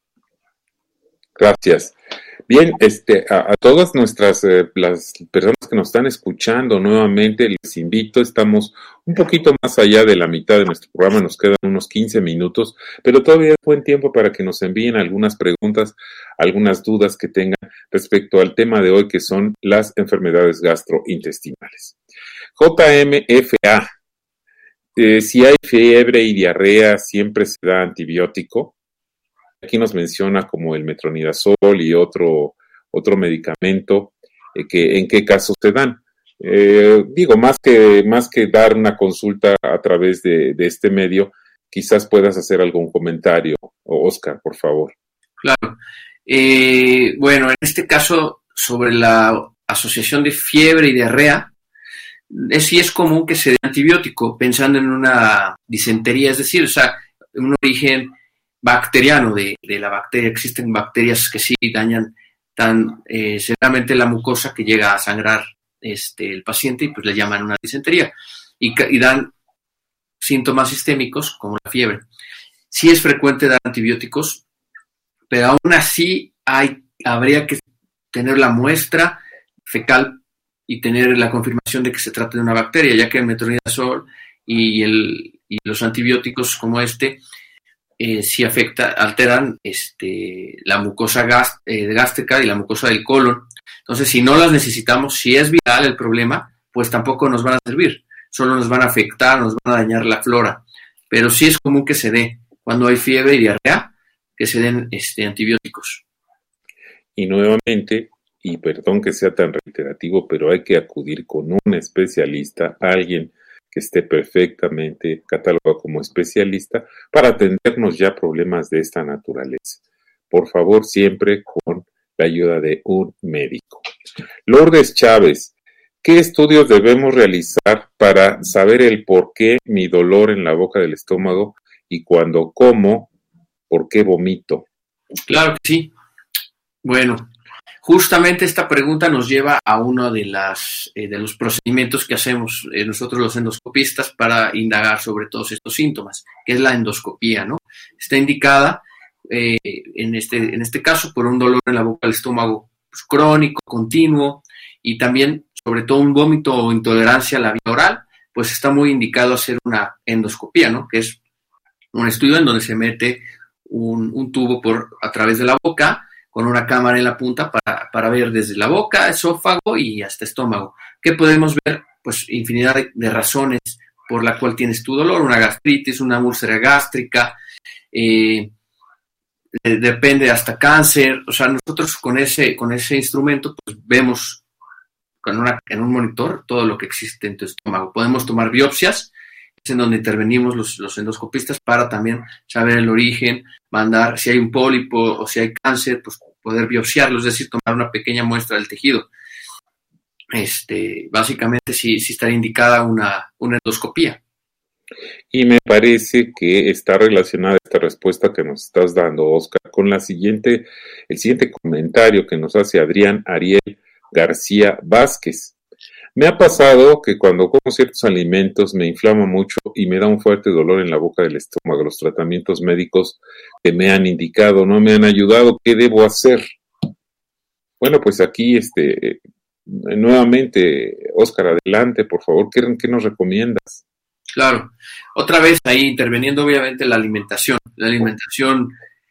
Gracias. Bien, a todas nuestras las personas que nos están escuchando nuevamente, les invito, estamos un poquito más allá de la mitad de nuestro programa, nos quedan unos 15 minutos, pero todavía es buen tiempo para que nos envíen algunas preguntas, algunas dudas que tengan respecto al tema de hoy, que son las enfermedades gastrointestinales. JMFA, si hay fiebre y diarrea, ¿siempre se da antibiótico? Aquí nos menciona como el metronidazol y otro medicamento, en qué casos se dan. Más que dar una consulta a través de este medio, quizás puedas hacer algún comentario. Oscar, por favor. Claro. Bueno, en este caso, sobre la asociación de fiebre y diarrea, sí es común que se dé antibiótico pensando en una disentería, es decir, o sea, un origen bacteriano de la bacteria. Existen bacterias que sí dañan tan severamente la mucosa que llega a sangrar el paciente, y pues le llaman una disentería y dan síntomas sistémicos como la fiebre. Sí es frecuente dar antibióticos, pero aún así habría que tener la muestra fecal y tener la confirmación de que se trata de una bacteria, ya que el metronidazol y los antibióticos como sí alteran la mucosa gástrica y la mucosa del colon. Entonces, si no las necesitamos, si es viral el problema, pues tampoco nos van a servir, solo nos van a afectar, nos van a dañar la flora. Pero sí es común que se dé, cuando hay fiebre y diarrea, que se den antibióticos. Y nuevamente, y perdón que sea tan reiterativo, pero hay que acudir con un especialista, alguien que esté perfectamente catalogado como especialista para atendernos ya problemas de esta naturaleza. Por favor, siempre con la ayuda de un médico. Lourdes Chávez, ¿qué estudios debemos realizar para saber el por qué mi dolor en la boca del estómago y cuando como, por qué vomito? Claro que sí. Bueno, justamente esta pregunta nos lleva a uno de los procedimientos que hacemos nosotros los endoscopistas para indagar sobre todos estos síntomas, que es la endoscopía, ¿no? Está indicada en este caso por un dolor en la boca del estómago pues, crónico, continuo, y también sobre todo un vómito o intolerancia a la vía oral, pues está muy indicado hacer una endoscopía, ¿no? Que es un estudio en donde se mete un tubo a través de la boca con una cámara en la punta para ver desde la boca, esófago y hasta estómago. ¿Qué podemos ver? Pues infinidad de razones por la cual tienes tu dolor, una gastritis, una úlcera gástrica, depende hasta cáncer. O sea, nosotros con ese instrumento pues vemos en un monitor todo lo que existe en tu estómago. Podemos tomar biopsias, es en donde intervenimos los endoscopistas para también saber el origen, mandar si hay un pólipo o si hay cáncer, pues poder biopsiarlo, es decir, tomar una pequeña muestra del tejido. Básicamente sí estaría indicada una endoscopía. Y me parece que está relacionada esta respuesta que nos estás dando, Oscar, con el siguiente comentario que nos hace Adrián Ariel García Vázquez. Me ha pasado que cuando como ciertos alimentos me inflama mucho y me da un fuerte dolor en la boca del estómago. Los tratamientos médicos que me han indicado no me han ayudado. ¿Qué debo hacer? Bueno, pues aquí nuevamente, Óscar, adelante, por favor. ¿Qué nos recomiendas? Claro. Otra vez ahí interviniendo obviamente la alimentación. La alimentación,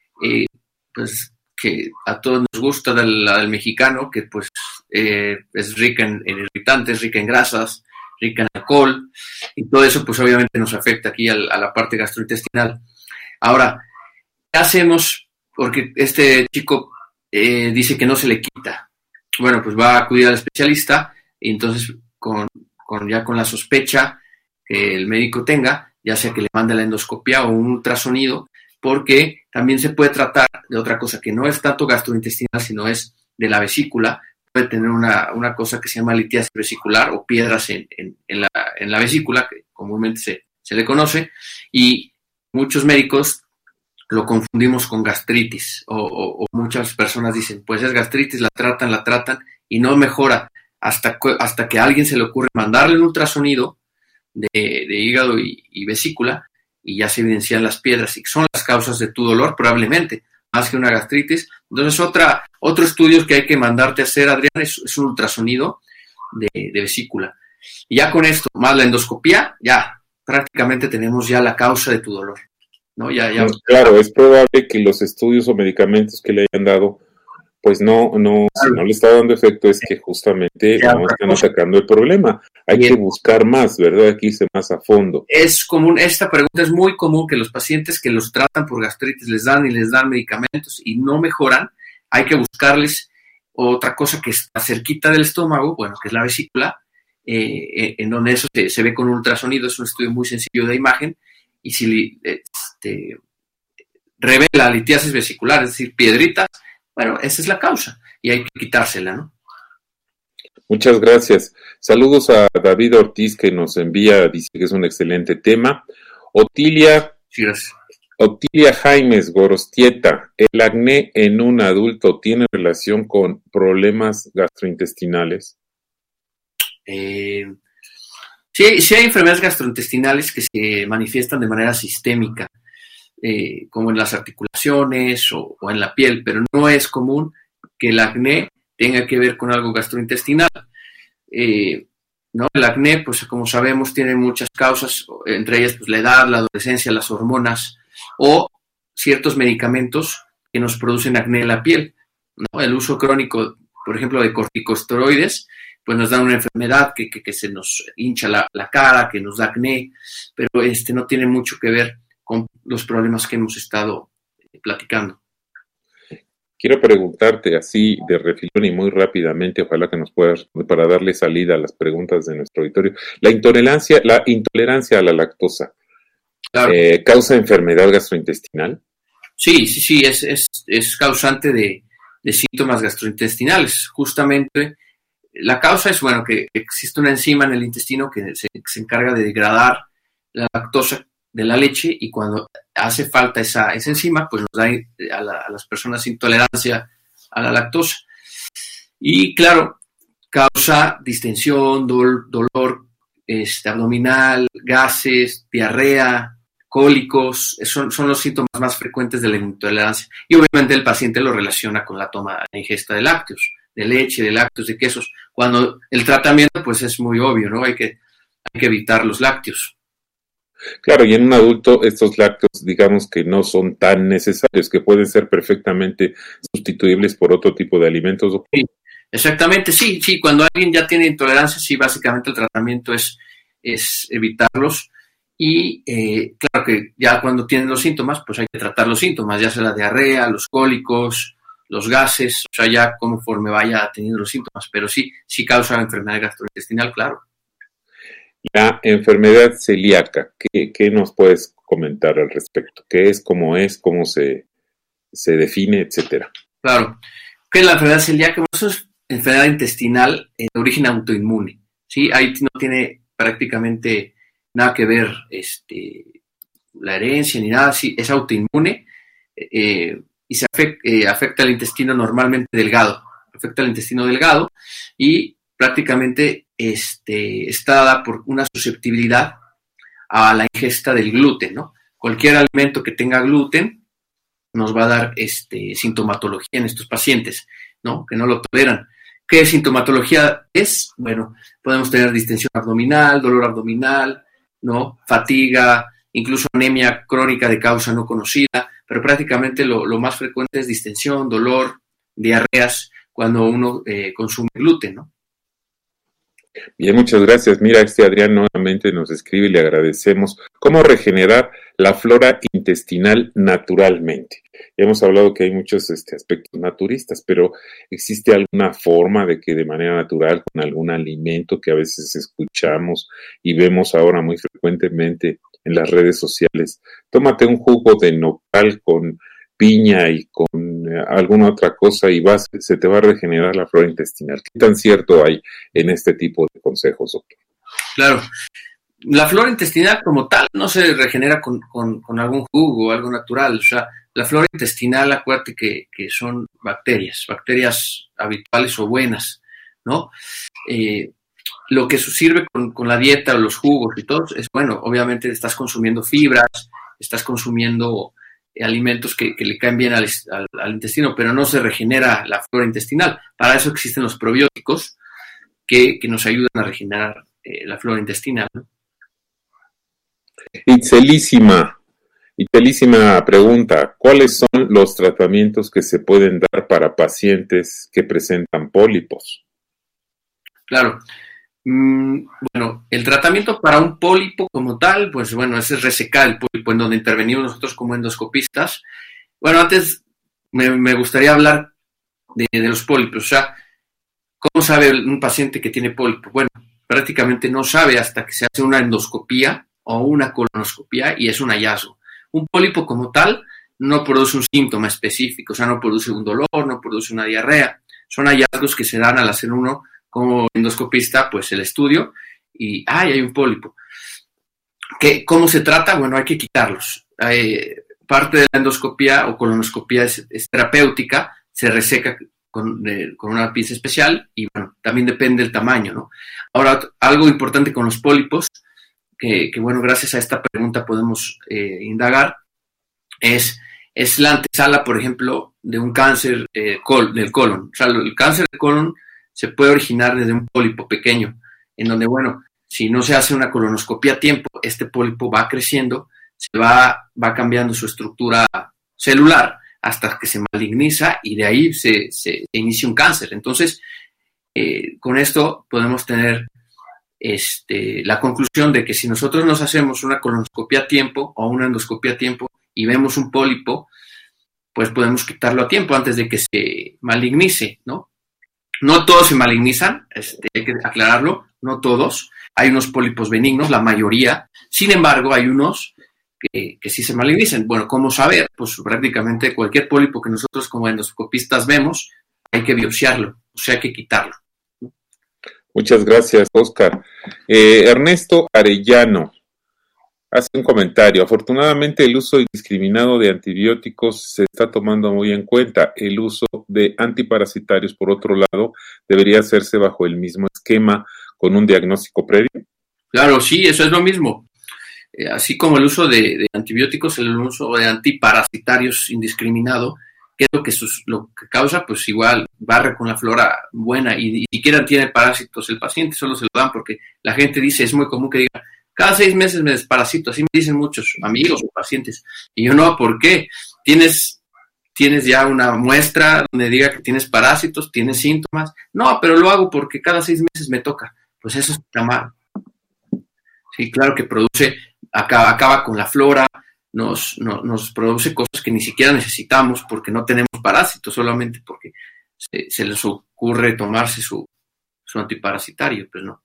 pues que a todos nos gusta la del mexicano, que pues es rica en irritantes, rica en grasas, rica en alcohol, y todo eso pues obviamente nos afecta aquí a la parte gastrointestinal. Ahora, ¿qué hacemos? Porque este chico dice que no se le quita. Bueno, pues va a acudir al especialista y entonces con la sospecha que el médico tenga, ya sea que le mande la endoscopia o un ultrasonido, porque también se puede tratar de otra cosa que no es tanto gastrointestinal, sino es de la vesícula. Puede tener una cosa que se llama litiasis vesicular o piedras en la vesícula, que comúnmente se le conoce, y muchos médicos lo confundimos con gastritis, o muchas personas dicen, pues es gastritis, la tratan, y no mejora hasta que a alguien se le ocurre mandarle un ultrasonido de hígado y vesícula, y ya se evidencian las piedras, y son las causas de tu dolor, probablemente, más que una gastritis. Entonces, otro estudio que hay que mandarte a hacer, Adrián, es un ultrasonido de vesícula. Y ya con esto, más la endoscopía, ya prácticamente tenemos ya la causa de tu dolor, ¿no? Ya. Claro, es probable que los estudios o medicamentos que le hayan dado, pues no, si no le está dando efecto, es que justamente no están atacando el problema. Hay que buscar más, ¿verdad? Hay que irse más a fondo. Es común, esta pregunta es muy común, que los pacientes que los tratan por gastritis les dan medicamentos y no mejoran. Hay que buscarles otra cosa que está cerquita del estómago, bueno, que es la vesícula, en donde eso se ve con un ultrasonido. Es un estudio muy sencillo de imagen, y si revela litiasis vesicular, es decir, piedritas, bueno, esa es la causa y hay que quitársela, ¿no? Muchas gracias. Saludos a David Ortiz, que nos envía, dice que es un excelente tema. Otilia Jaimes Gorostieta, ¿el acné en un adulto tiene relación con problemas gastrointestinales? Sí hay enfermedades gastrointestinales que se manifiestan de manera sistémica, como en las articulaciones o en la piel, pero no es común que el acné tenga que ver con algo gastrointestinal. ¿No? El acné, pues como sabemos, tiene muchas causas, entre ellas pues, la edad, la adolescencia, las hormonas o ciertos medicamentos que nos producen acné en la piel, ¿no? El uso crónico, por ejemplo, de corticosteroides, pues nos dan una enfermedad que se nos hincha la cara, que nos da acné, pero no tiene mucho que ver con los problemas que hemos estado platicando. Quiero preguntarte así de refilón y muy rápidamente, ojalá que nos puedas, para darle salida a las preguntas de nuestro auditorio. La intolerancia a la lactosa, Claro. ¿causa enfermedad gastrointestinal? Sí, es causante de síntomas gastrointestinales. Justamente la causa es, bueno, que existe una enzima en el intestino que se encarga de degradar la lactosa de la leche, y cuando hace falta esa enzima, pues nos da a las personas intolerancia a la lactosa. Y claro, causa distensión, dolor abdominal, gases, diarrea, cólicos, son los síntomas más frecuentes de la intolerancia. Y obviamente el paciente lo relaciona con la ingesta de lácteos, de leche, de lácteos, de quesos, cuando el tratamiento pues es muy obvio, ¿no? Hay que evitar los lácteos. Claro, y en un adulto estos lácteos, digamos que no son tan necesarios, que pueden ser perfectamente sustituibles por otro tipo de alimentos. Sí, exactamente, sí, cuando alguien ya tiene intolerancia, sí, básicamente el tratamiento es evitarlos, y claro que ya cuando tienen los síntomas, pues hay que tratar los síntomas, ya sea la diarrea, los cólicos, los gases, o sea, ya conforme vaya teniendo los síntomas, pero sí causa enfermedad gastrointestinal, claro. La enfermedad celíaca, ¿qué nos puedes comentar al respecto? ¿Qué es, cómo se define, etcétera? Claro. ¿Qué es la enfermedad celíaca? Bueno, eso es enfermedad intestinal de origen autoinmune, ¿sí? Ahí no tiene prácticamente nada que ver la herencia ni nada, sí, es autoinmune, y se afecta al intestino normalmente delgado, afecta al intestino delgado, y prácticamente está dada por una susceptibilidad a la ingesta del gluten, ¿no? Cualquier alimento que tenga gluten nos va a dar sintomatología en estos pacientes, ¿no? Que no lo toleran. ¿Qué sintomatología es? Bueno, podemos tener distensión abdominal, dolor abdominal, ¿no? Fatiga, incluso anemia crónica de causa no conocida, pero prácticamente lo más frecuente es distensión, dolor, diarreas cuando uno consume gluten, ¿no? Bien, muchas gracias. Mira, Adrián nuevamente nos escribe y le agradecemos. ¿Cómo regenerar la flora intestinal naturalmente? Ya hemos hablado que hay muchos aspectos naturistas, pero ¿existe alguna forma de que de manera natural, con algún alimento que a veces escuchamos y vemos ahora muy frecuentemente en las redes sociales? Tómate un jugo de nopal con piña y con alguna otra cosa y se te va a regenerar la flora intestinal. ¿Qué tan cierto hay en este tipo de consejos, doctor? Claro. La flora intestinal como tal no se regenera con algún jugo o algo natural. O sea, la flora intestinal, acuérdate que son bacterias habituales o buenas, ¿no? Lo que sirve con la dieta, los jugos y todo, es bueno, obviamente estás consumiendo fibras, estás consumiendo alimentos que le caen bien al intestino, pero no se regenera la flora intestinal. Para eso existen los probióticos que nos ayudan a regenerar la flora intestinal, ¿no? Itzelísima pregunta, ¿cuáles son los tratamientos que se pueden dar para pacientes que presentan pólipos? Claro. Bueno, el tratamiento para un pólipo como tal, pues bueno, ese es resecar el pólipo, en donde intervenimos nosotros como endoscopistas. Bueno, antes me gustaría hablar de los pólipos. O sea, ¿cómo sabe un paciente que tiene pólipo? Bueno, prácticamente no sabe hasta que se hace una endoscopía o una colonoscopía y es un hallazgo. Un pólipo como tal no produce un síntoma específico, o sea, no produce un dolor, no produce una diarrea. Son hallazgos que se dan al hacer uno como endoscopista, pues el estudio, y hay un pólipo. ¿Cómo se trata? Bueno, hay que quitarlos. Parte de la endoscopía o colonoscopía es terapéutica, se reseca con una pinza especial y bueno, también depende del tamaño, ¿no? Ahora, algo importante con los pólipos, que bueno, gracias a esta pregunta podemos indagar, es la antesala, por ejemplo, de un cáncer del colon. O sea, el cáncer del colon se puede originar desde un pólipo pequeño, en donde, bueno, si no se hace una colonoscopia a tiempo, este pólipo va creciendo, va cambiando su estructura celular hasta que se maligniza y de ahí se inicia un cáncer. Entonces, Con esto podemos tener la conclusión de que si nosotros nos hacemos una colonoscopia a tiempo o una endoscopia a tiempo y vemos un pólipo, pues podemos quitarlo a tiempo antes de que se malignice, ¿no? No todos se malignizan, hay que aclararlo, no todos. Hay unos pólipos benignos, la mayoría. Sin embargo, hay unos que sí se malignizan. Bueno, ¿cómo saber? Pues prácticamente cualquier pólipo que nosotros como endoscopistas vemos, hay que biopsiarlo, o sea, hay que quitarlo. Muchas gracias, Oscar. Ernesto Arellano hace un comentario. Afortunadamente, el uso indiscriminado de antibióticos se está tomando muy en cuenta. El uso de antiparasitarios, por otro lado, debería hacerse bajo el mismo esquema con un diagnóstico previo. Claro, sí, eso es lo mismo. Así como el uso de antibióticos, el uso de antiparasitarios indiscriminado, que es lo que causa, pues igual barre con la flora buena y ni siquiera tiene parásitos el paciente, solo se lo dan porque la gente dice, es muy común que diga, cada 6 meses me desparasito, así me dicen muchos amigos o pacientes. Y yo no, ¿por qué? Tienes ya una muestra donde diga que tienes parásitos, tienes síntomas. No, pero lo hago porque cada 6 meses me toca. Pues eso está mal. Sí, claro que acaba con la flora, nos produce cosas que ni siquiera necesitamos porque no tenemos parásitos, solamente porque se les ocurre tomarse su antiparasitario, pues no.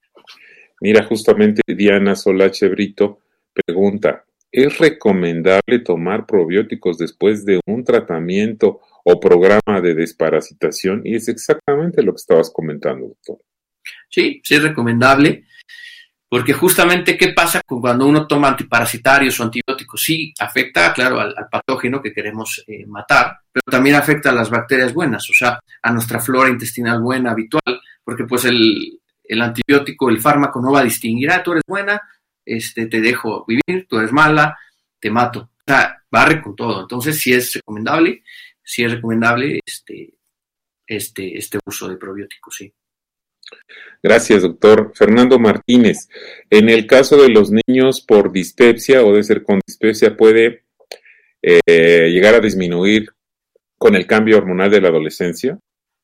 Mira, justamente Diana Solache Brito pregunta, ¿es recomendable tomar probióticos después de un tratamiento o programa de desparasitación? Y es exactamente lo que estabas comentando, doctor. Sí, es recomendable, porque justamente, ¿qué pasa cuando uno toma antiparasitarios o antibióticos? Sí, afecta, claro, al patógeno que queremos matar, pero también afecta a las bacterias buenas, o sea, a nuestra flora intestinal buena, habitual, porque pues el antibiótico, el fármaco no va a distinguir, tú eres buena, te dejo vivir, tú eres mala, te mato. O sea, barre con todo. Entonces, sí es recomendable este uso de probióticos, sí. Gracias, doctor. Fernando Martínez, en el caso de los niños por dispepsia o de ser con dispepsia, ¿puede llegar a disminuir con el cambio hormonal de la adolescencia?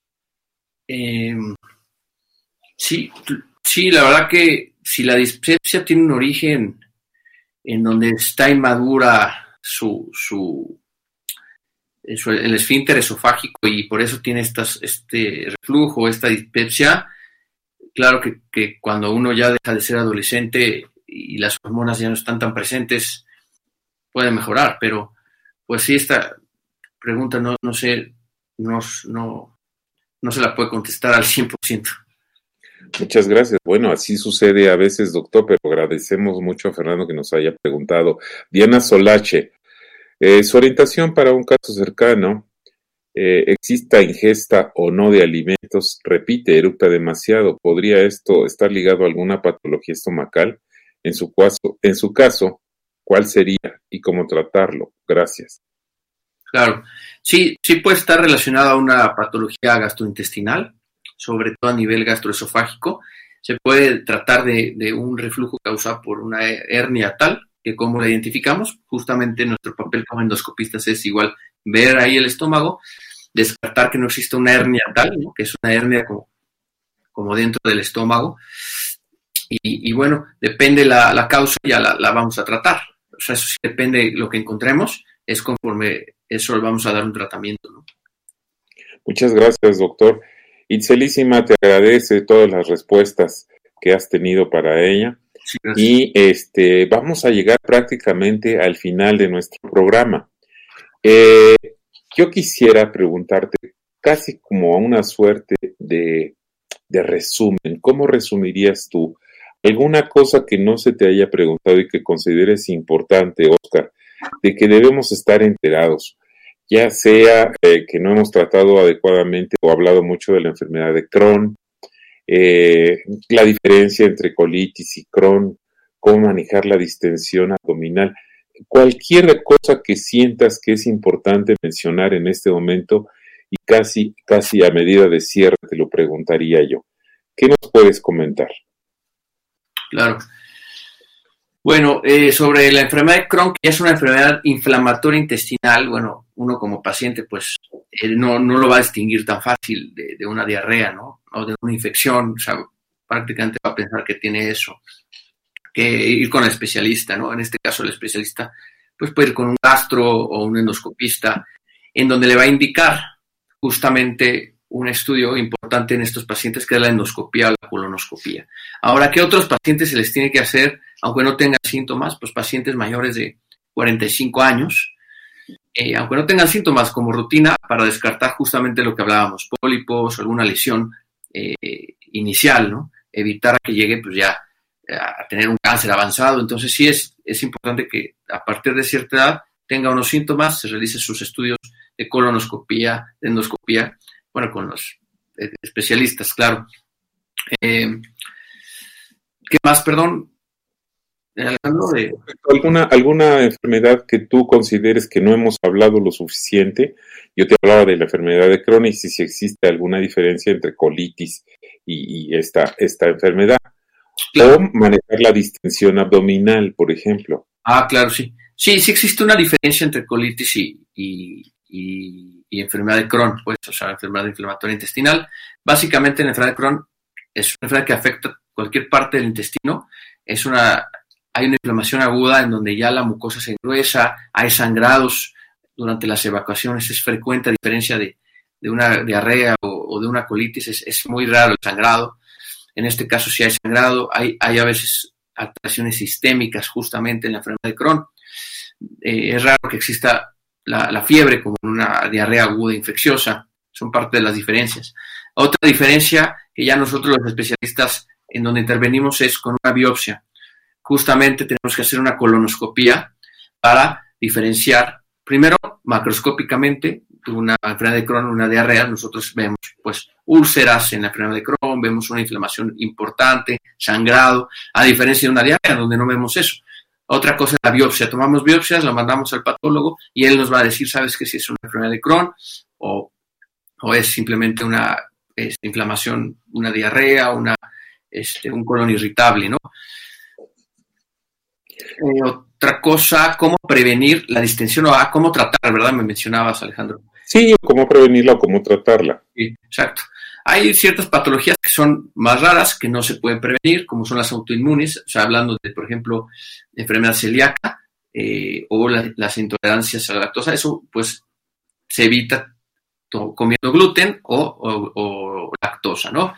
Sí, la verdad que si la dispepsia tiene un origen en donde está inmadura el esfínter esofágico y por eso tiene este reflujo, esta dispepsia, claro que cuando uno ya deja de ser adolescente y las hormonas ya no están tan presentes, puede mejorar, pero pues sí, esta pregunta no se la puede contestar al 100%. Muchas gracias. Bueno, así sucede a veces, doctor, pero agradecemos mucho a Fernando que nos haya preguntado. Diana Solache, su orientación para un caso cercano, exista ingesta o no de alimentos, repite, eructa demasiado. ¿Podría esto estar ligado a alguna patología estomacal? En su caso, ¿cuál sería y cómo tratarlo? Gracias. Claro, sí puede estar relacionado a una patología gastrointestinal, sobre todo a nivel gastroesofágico. Se puede tratar de un reflujo causado por una hernia tal, que como la identificamos, justamente nuestro papel como endoscopistas es igual ver ahí el estómago, descartar que no exista una hernia tal, ¿no? Que es una hernia como dentro del estómago, y bueno, depende la causa, ya la vamos a tratar. O sea, eso sí depende de lo que encontremos, es conforme eso le vamos a dar un tratamiento, ¿no? Muchas gracias, doctor. Itzelísima te agradece todas las respuestas que has tenido para ella. Sí, gracias. Y vamos a llegar prácticamente al final de nuestro programa. Yo quisiera preguntarte, casi como a una suerte de resumen, ¿cómo resumirías tú alguna cosa que no se te haya preguntado y que consideres importante, Oscar, de que debemos estar enterados? Ya sea que no hemos tratado adecuadamente o hablado mucho de la enfermedad de Crohn, la diferencia entre colitis y Crohn, cómo manejar la distensión abdominal, cualquier cosa que sientas que es importante mencionar en este momento y casi a medida de cierre te lo preguntaría yo. ¿Qué nos puedes comentar? Claro. Bueno, sobre la enfermedad de Crohn, que es una enfermedad inflamatoria intestinal, bueno, uno como paciente pues no lo va a distinguir tan fácil de una diarrea, ¿no? O de una infección, o sea, prácticamente va a pensar que tiene eso. Que ir con el especialista, ¿no? En este caso el especialista pues puede ir con un gastro o un endoscopista, en donde le va a indicar justamente un estudio importante en estos pacientes, que es la endoscopía o la colonoscopía. Ahora, ¿qué otros pacientes se les tiene que hacer, aunque no tengan síntomas? Pues pacientes mayores de 45 años, aunque no tengan síntomas, como rutina, para descartar justamente lo que hablábamos, pólipos, alguna lesión inicial, ¿no? Evitar que llegue pues ya a tener un cáncer avanzado. Entonces sí es importante que a partir de cierta edad tenga unos síntomas, se realice sus estudios de colonoscopía, de endoscopía, bueno, con los especialistas, claro. ¿Qué más, perdón? ¿Alguna enfermedad que tú consideres que no hemos hablado lo suficiente? Yo te hablaba de la enfermedad de Crohn y si existe alguna diferencia entre colitis y esta enfermedad. Claro. O manejar la distensión abdominal, por ejemplo. Claro, sí. Sí existe una diferencia entre colitis y enfermedad de Crohn, pues, o sea, enfermedad inflamatoria intestinal. Básicamente, la enfermedad de Crohn es una enfermedad que afecta cualquier parte del intestino. Hay una inflamación aguda en donde ya la mucosa se engruesa, hay sangrados durante las evacuaciones, es frecuente, a diferencia de una diarrea o de una colitis, es muy raro el sangrado. En este caso sí hay sangrado, hay a veces alteraciones sistémicas justamente en la enfermedad de Crohn. Es raro que exista la fiebre como en una diarrea aguda infecciosa, son parte de las diferencias. Otra diferencia que ya nosotros los especialistas en donde intervenimos es con una biopsia. Justamente tenemos que hacer una colonoscopía para diferenciar, primero macroscópicamente, una enfermedad de Crohn, una diarrea. Nosotros vemos pues úlceras en la enfermedad de Crohn, vemos una inflamación importante, sangrado, a diferencia de una diarrea donde no vemos eso. Otra cosa es la biopsia. Tomamos biopsias, la mandamos al patólogo y él nos va a decir, ¿sabes qué? Si es una enfermedad de Crohn o es simplemente una inflamación, una diarrea, un colon irritable, ¿no? Otra cosa, ¿cómo prevenir la distensión o cómo tratar, verdad? Me mencionabas, Alejandro. Sí, cómo prevenirla o cómo tratarla. Sí, exacto. Hay ciertas patologías que son más raras, que no se pueden prevenir, como son las autoinmunes, o sea, hablando de, por ejemplo, enfermedad celíaca o las intolerancias a la lactosa. Eso, pues, se evita comiendo gluten o lactosa, ¿no?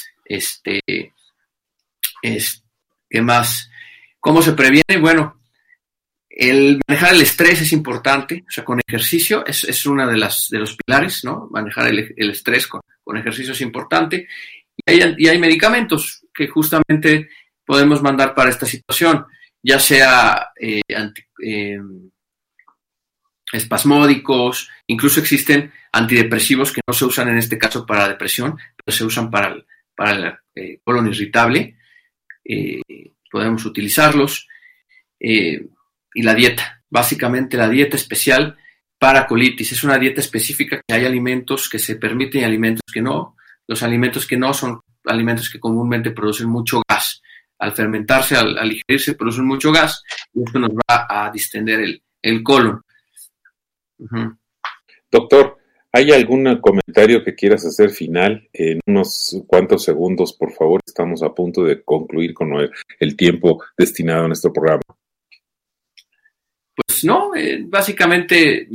¿Qué más? ¿Cómo se previene? Bueno, el manejar el estrés es importante, o sea, con ejercicio es una de los pilares, ¿no? Manejar el estrés con ejercicio es importante. Y hay medicamentos que justamente podemos mandar para esta situación, ya sea espasmódicos, incluso existen antidepresivos que no se usan en este caso para la depresión, pero se usan para el colon irritable. Podemos utilizarlos. Y la dieta, básicamente la dieta especial para colitis. Es una dieta específica que hay alimentos que se permiten y alimentos que no. Los alimentos que no son alimentos que comúnmente producen mucho gas. Al fermentarse, al digerirse, producen mucho gas y esto nos va a distender el colon. Uh-huh. Doctor, ¿hay algún comentario que quieras hacer final? En unos cuantos segundos, por favor. Estamos a punto de concluir con el tiempo destinado a nuestro programa. Pues no, básicamente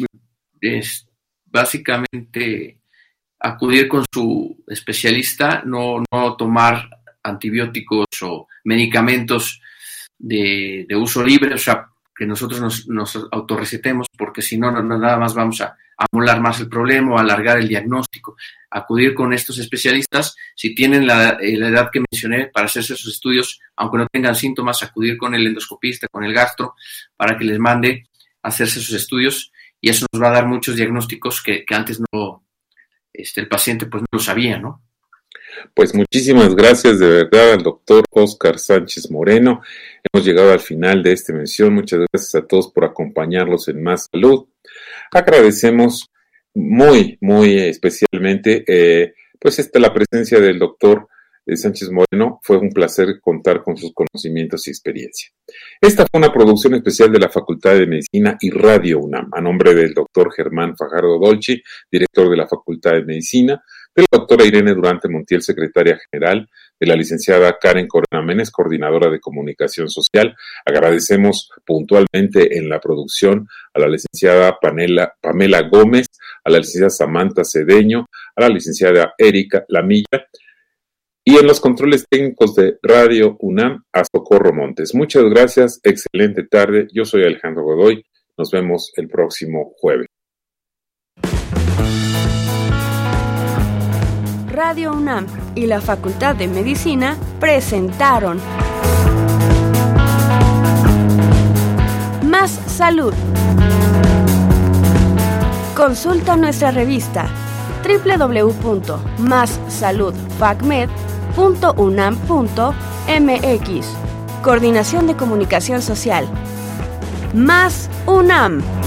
acudir con su especialista, no tomar antibióticos o medicamentos de uso libre, o sea, que nosotros nos autorrecetemos, porque si no, nada más vamos a amolar más el problema o alargar el diagnóstico. Acudir con estos especialistas, si tienen la edad que mencioné, para hacerse sus estudios, aunque no tengan síntomas, acudir con el endoscopista, con el gastro, para que les mande a hacerse sus estudios, y eso nos va a dar muchos diagnósticos que antes no, el paciente pues no lo sabía, ¿no? Pues muchísimas gracias de verdad al doctor Óscar Sánchez Moreno. Hemos llegado al final de esta emisión. Muchas gracias a todos por acompañarnos en Más Salud. Agradecemos muy, muy especialmente pues la presencia del doctor Sánchez Moreno. Fue un placer contar con sus conocimientos y experiencia. Esta fue una producción especial de la Facultad de Medicina y Radio UNAM, a nombre del doctor Germán Fajardo Dolci, director de la Facultad de Medicina, de la doctora Irene Durante Montiel, secretaria general, de la licenciada Karen Corona Menes, coordinadora de comunicación social. Agradecemos puntualmente en la producción a la licenciada Pamela Gómez, a la licenciada Samantha Cedeño, a la licenciada Erika Lamilla, y en los controles técnicos de Radio UNAM a Socorro Montes. Muchas gracias, excelente tarde. Yo soy Alejandro Godoy. Nos vemos el próximo jueves. Radio UNAM y la Facultad de Medicina presentaron Más Salud. Consulta nuestra revista www.massaludfacmed.unam.mx. Coordinación de Comunicación Social. Más UNAM.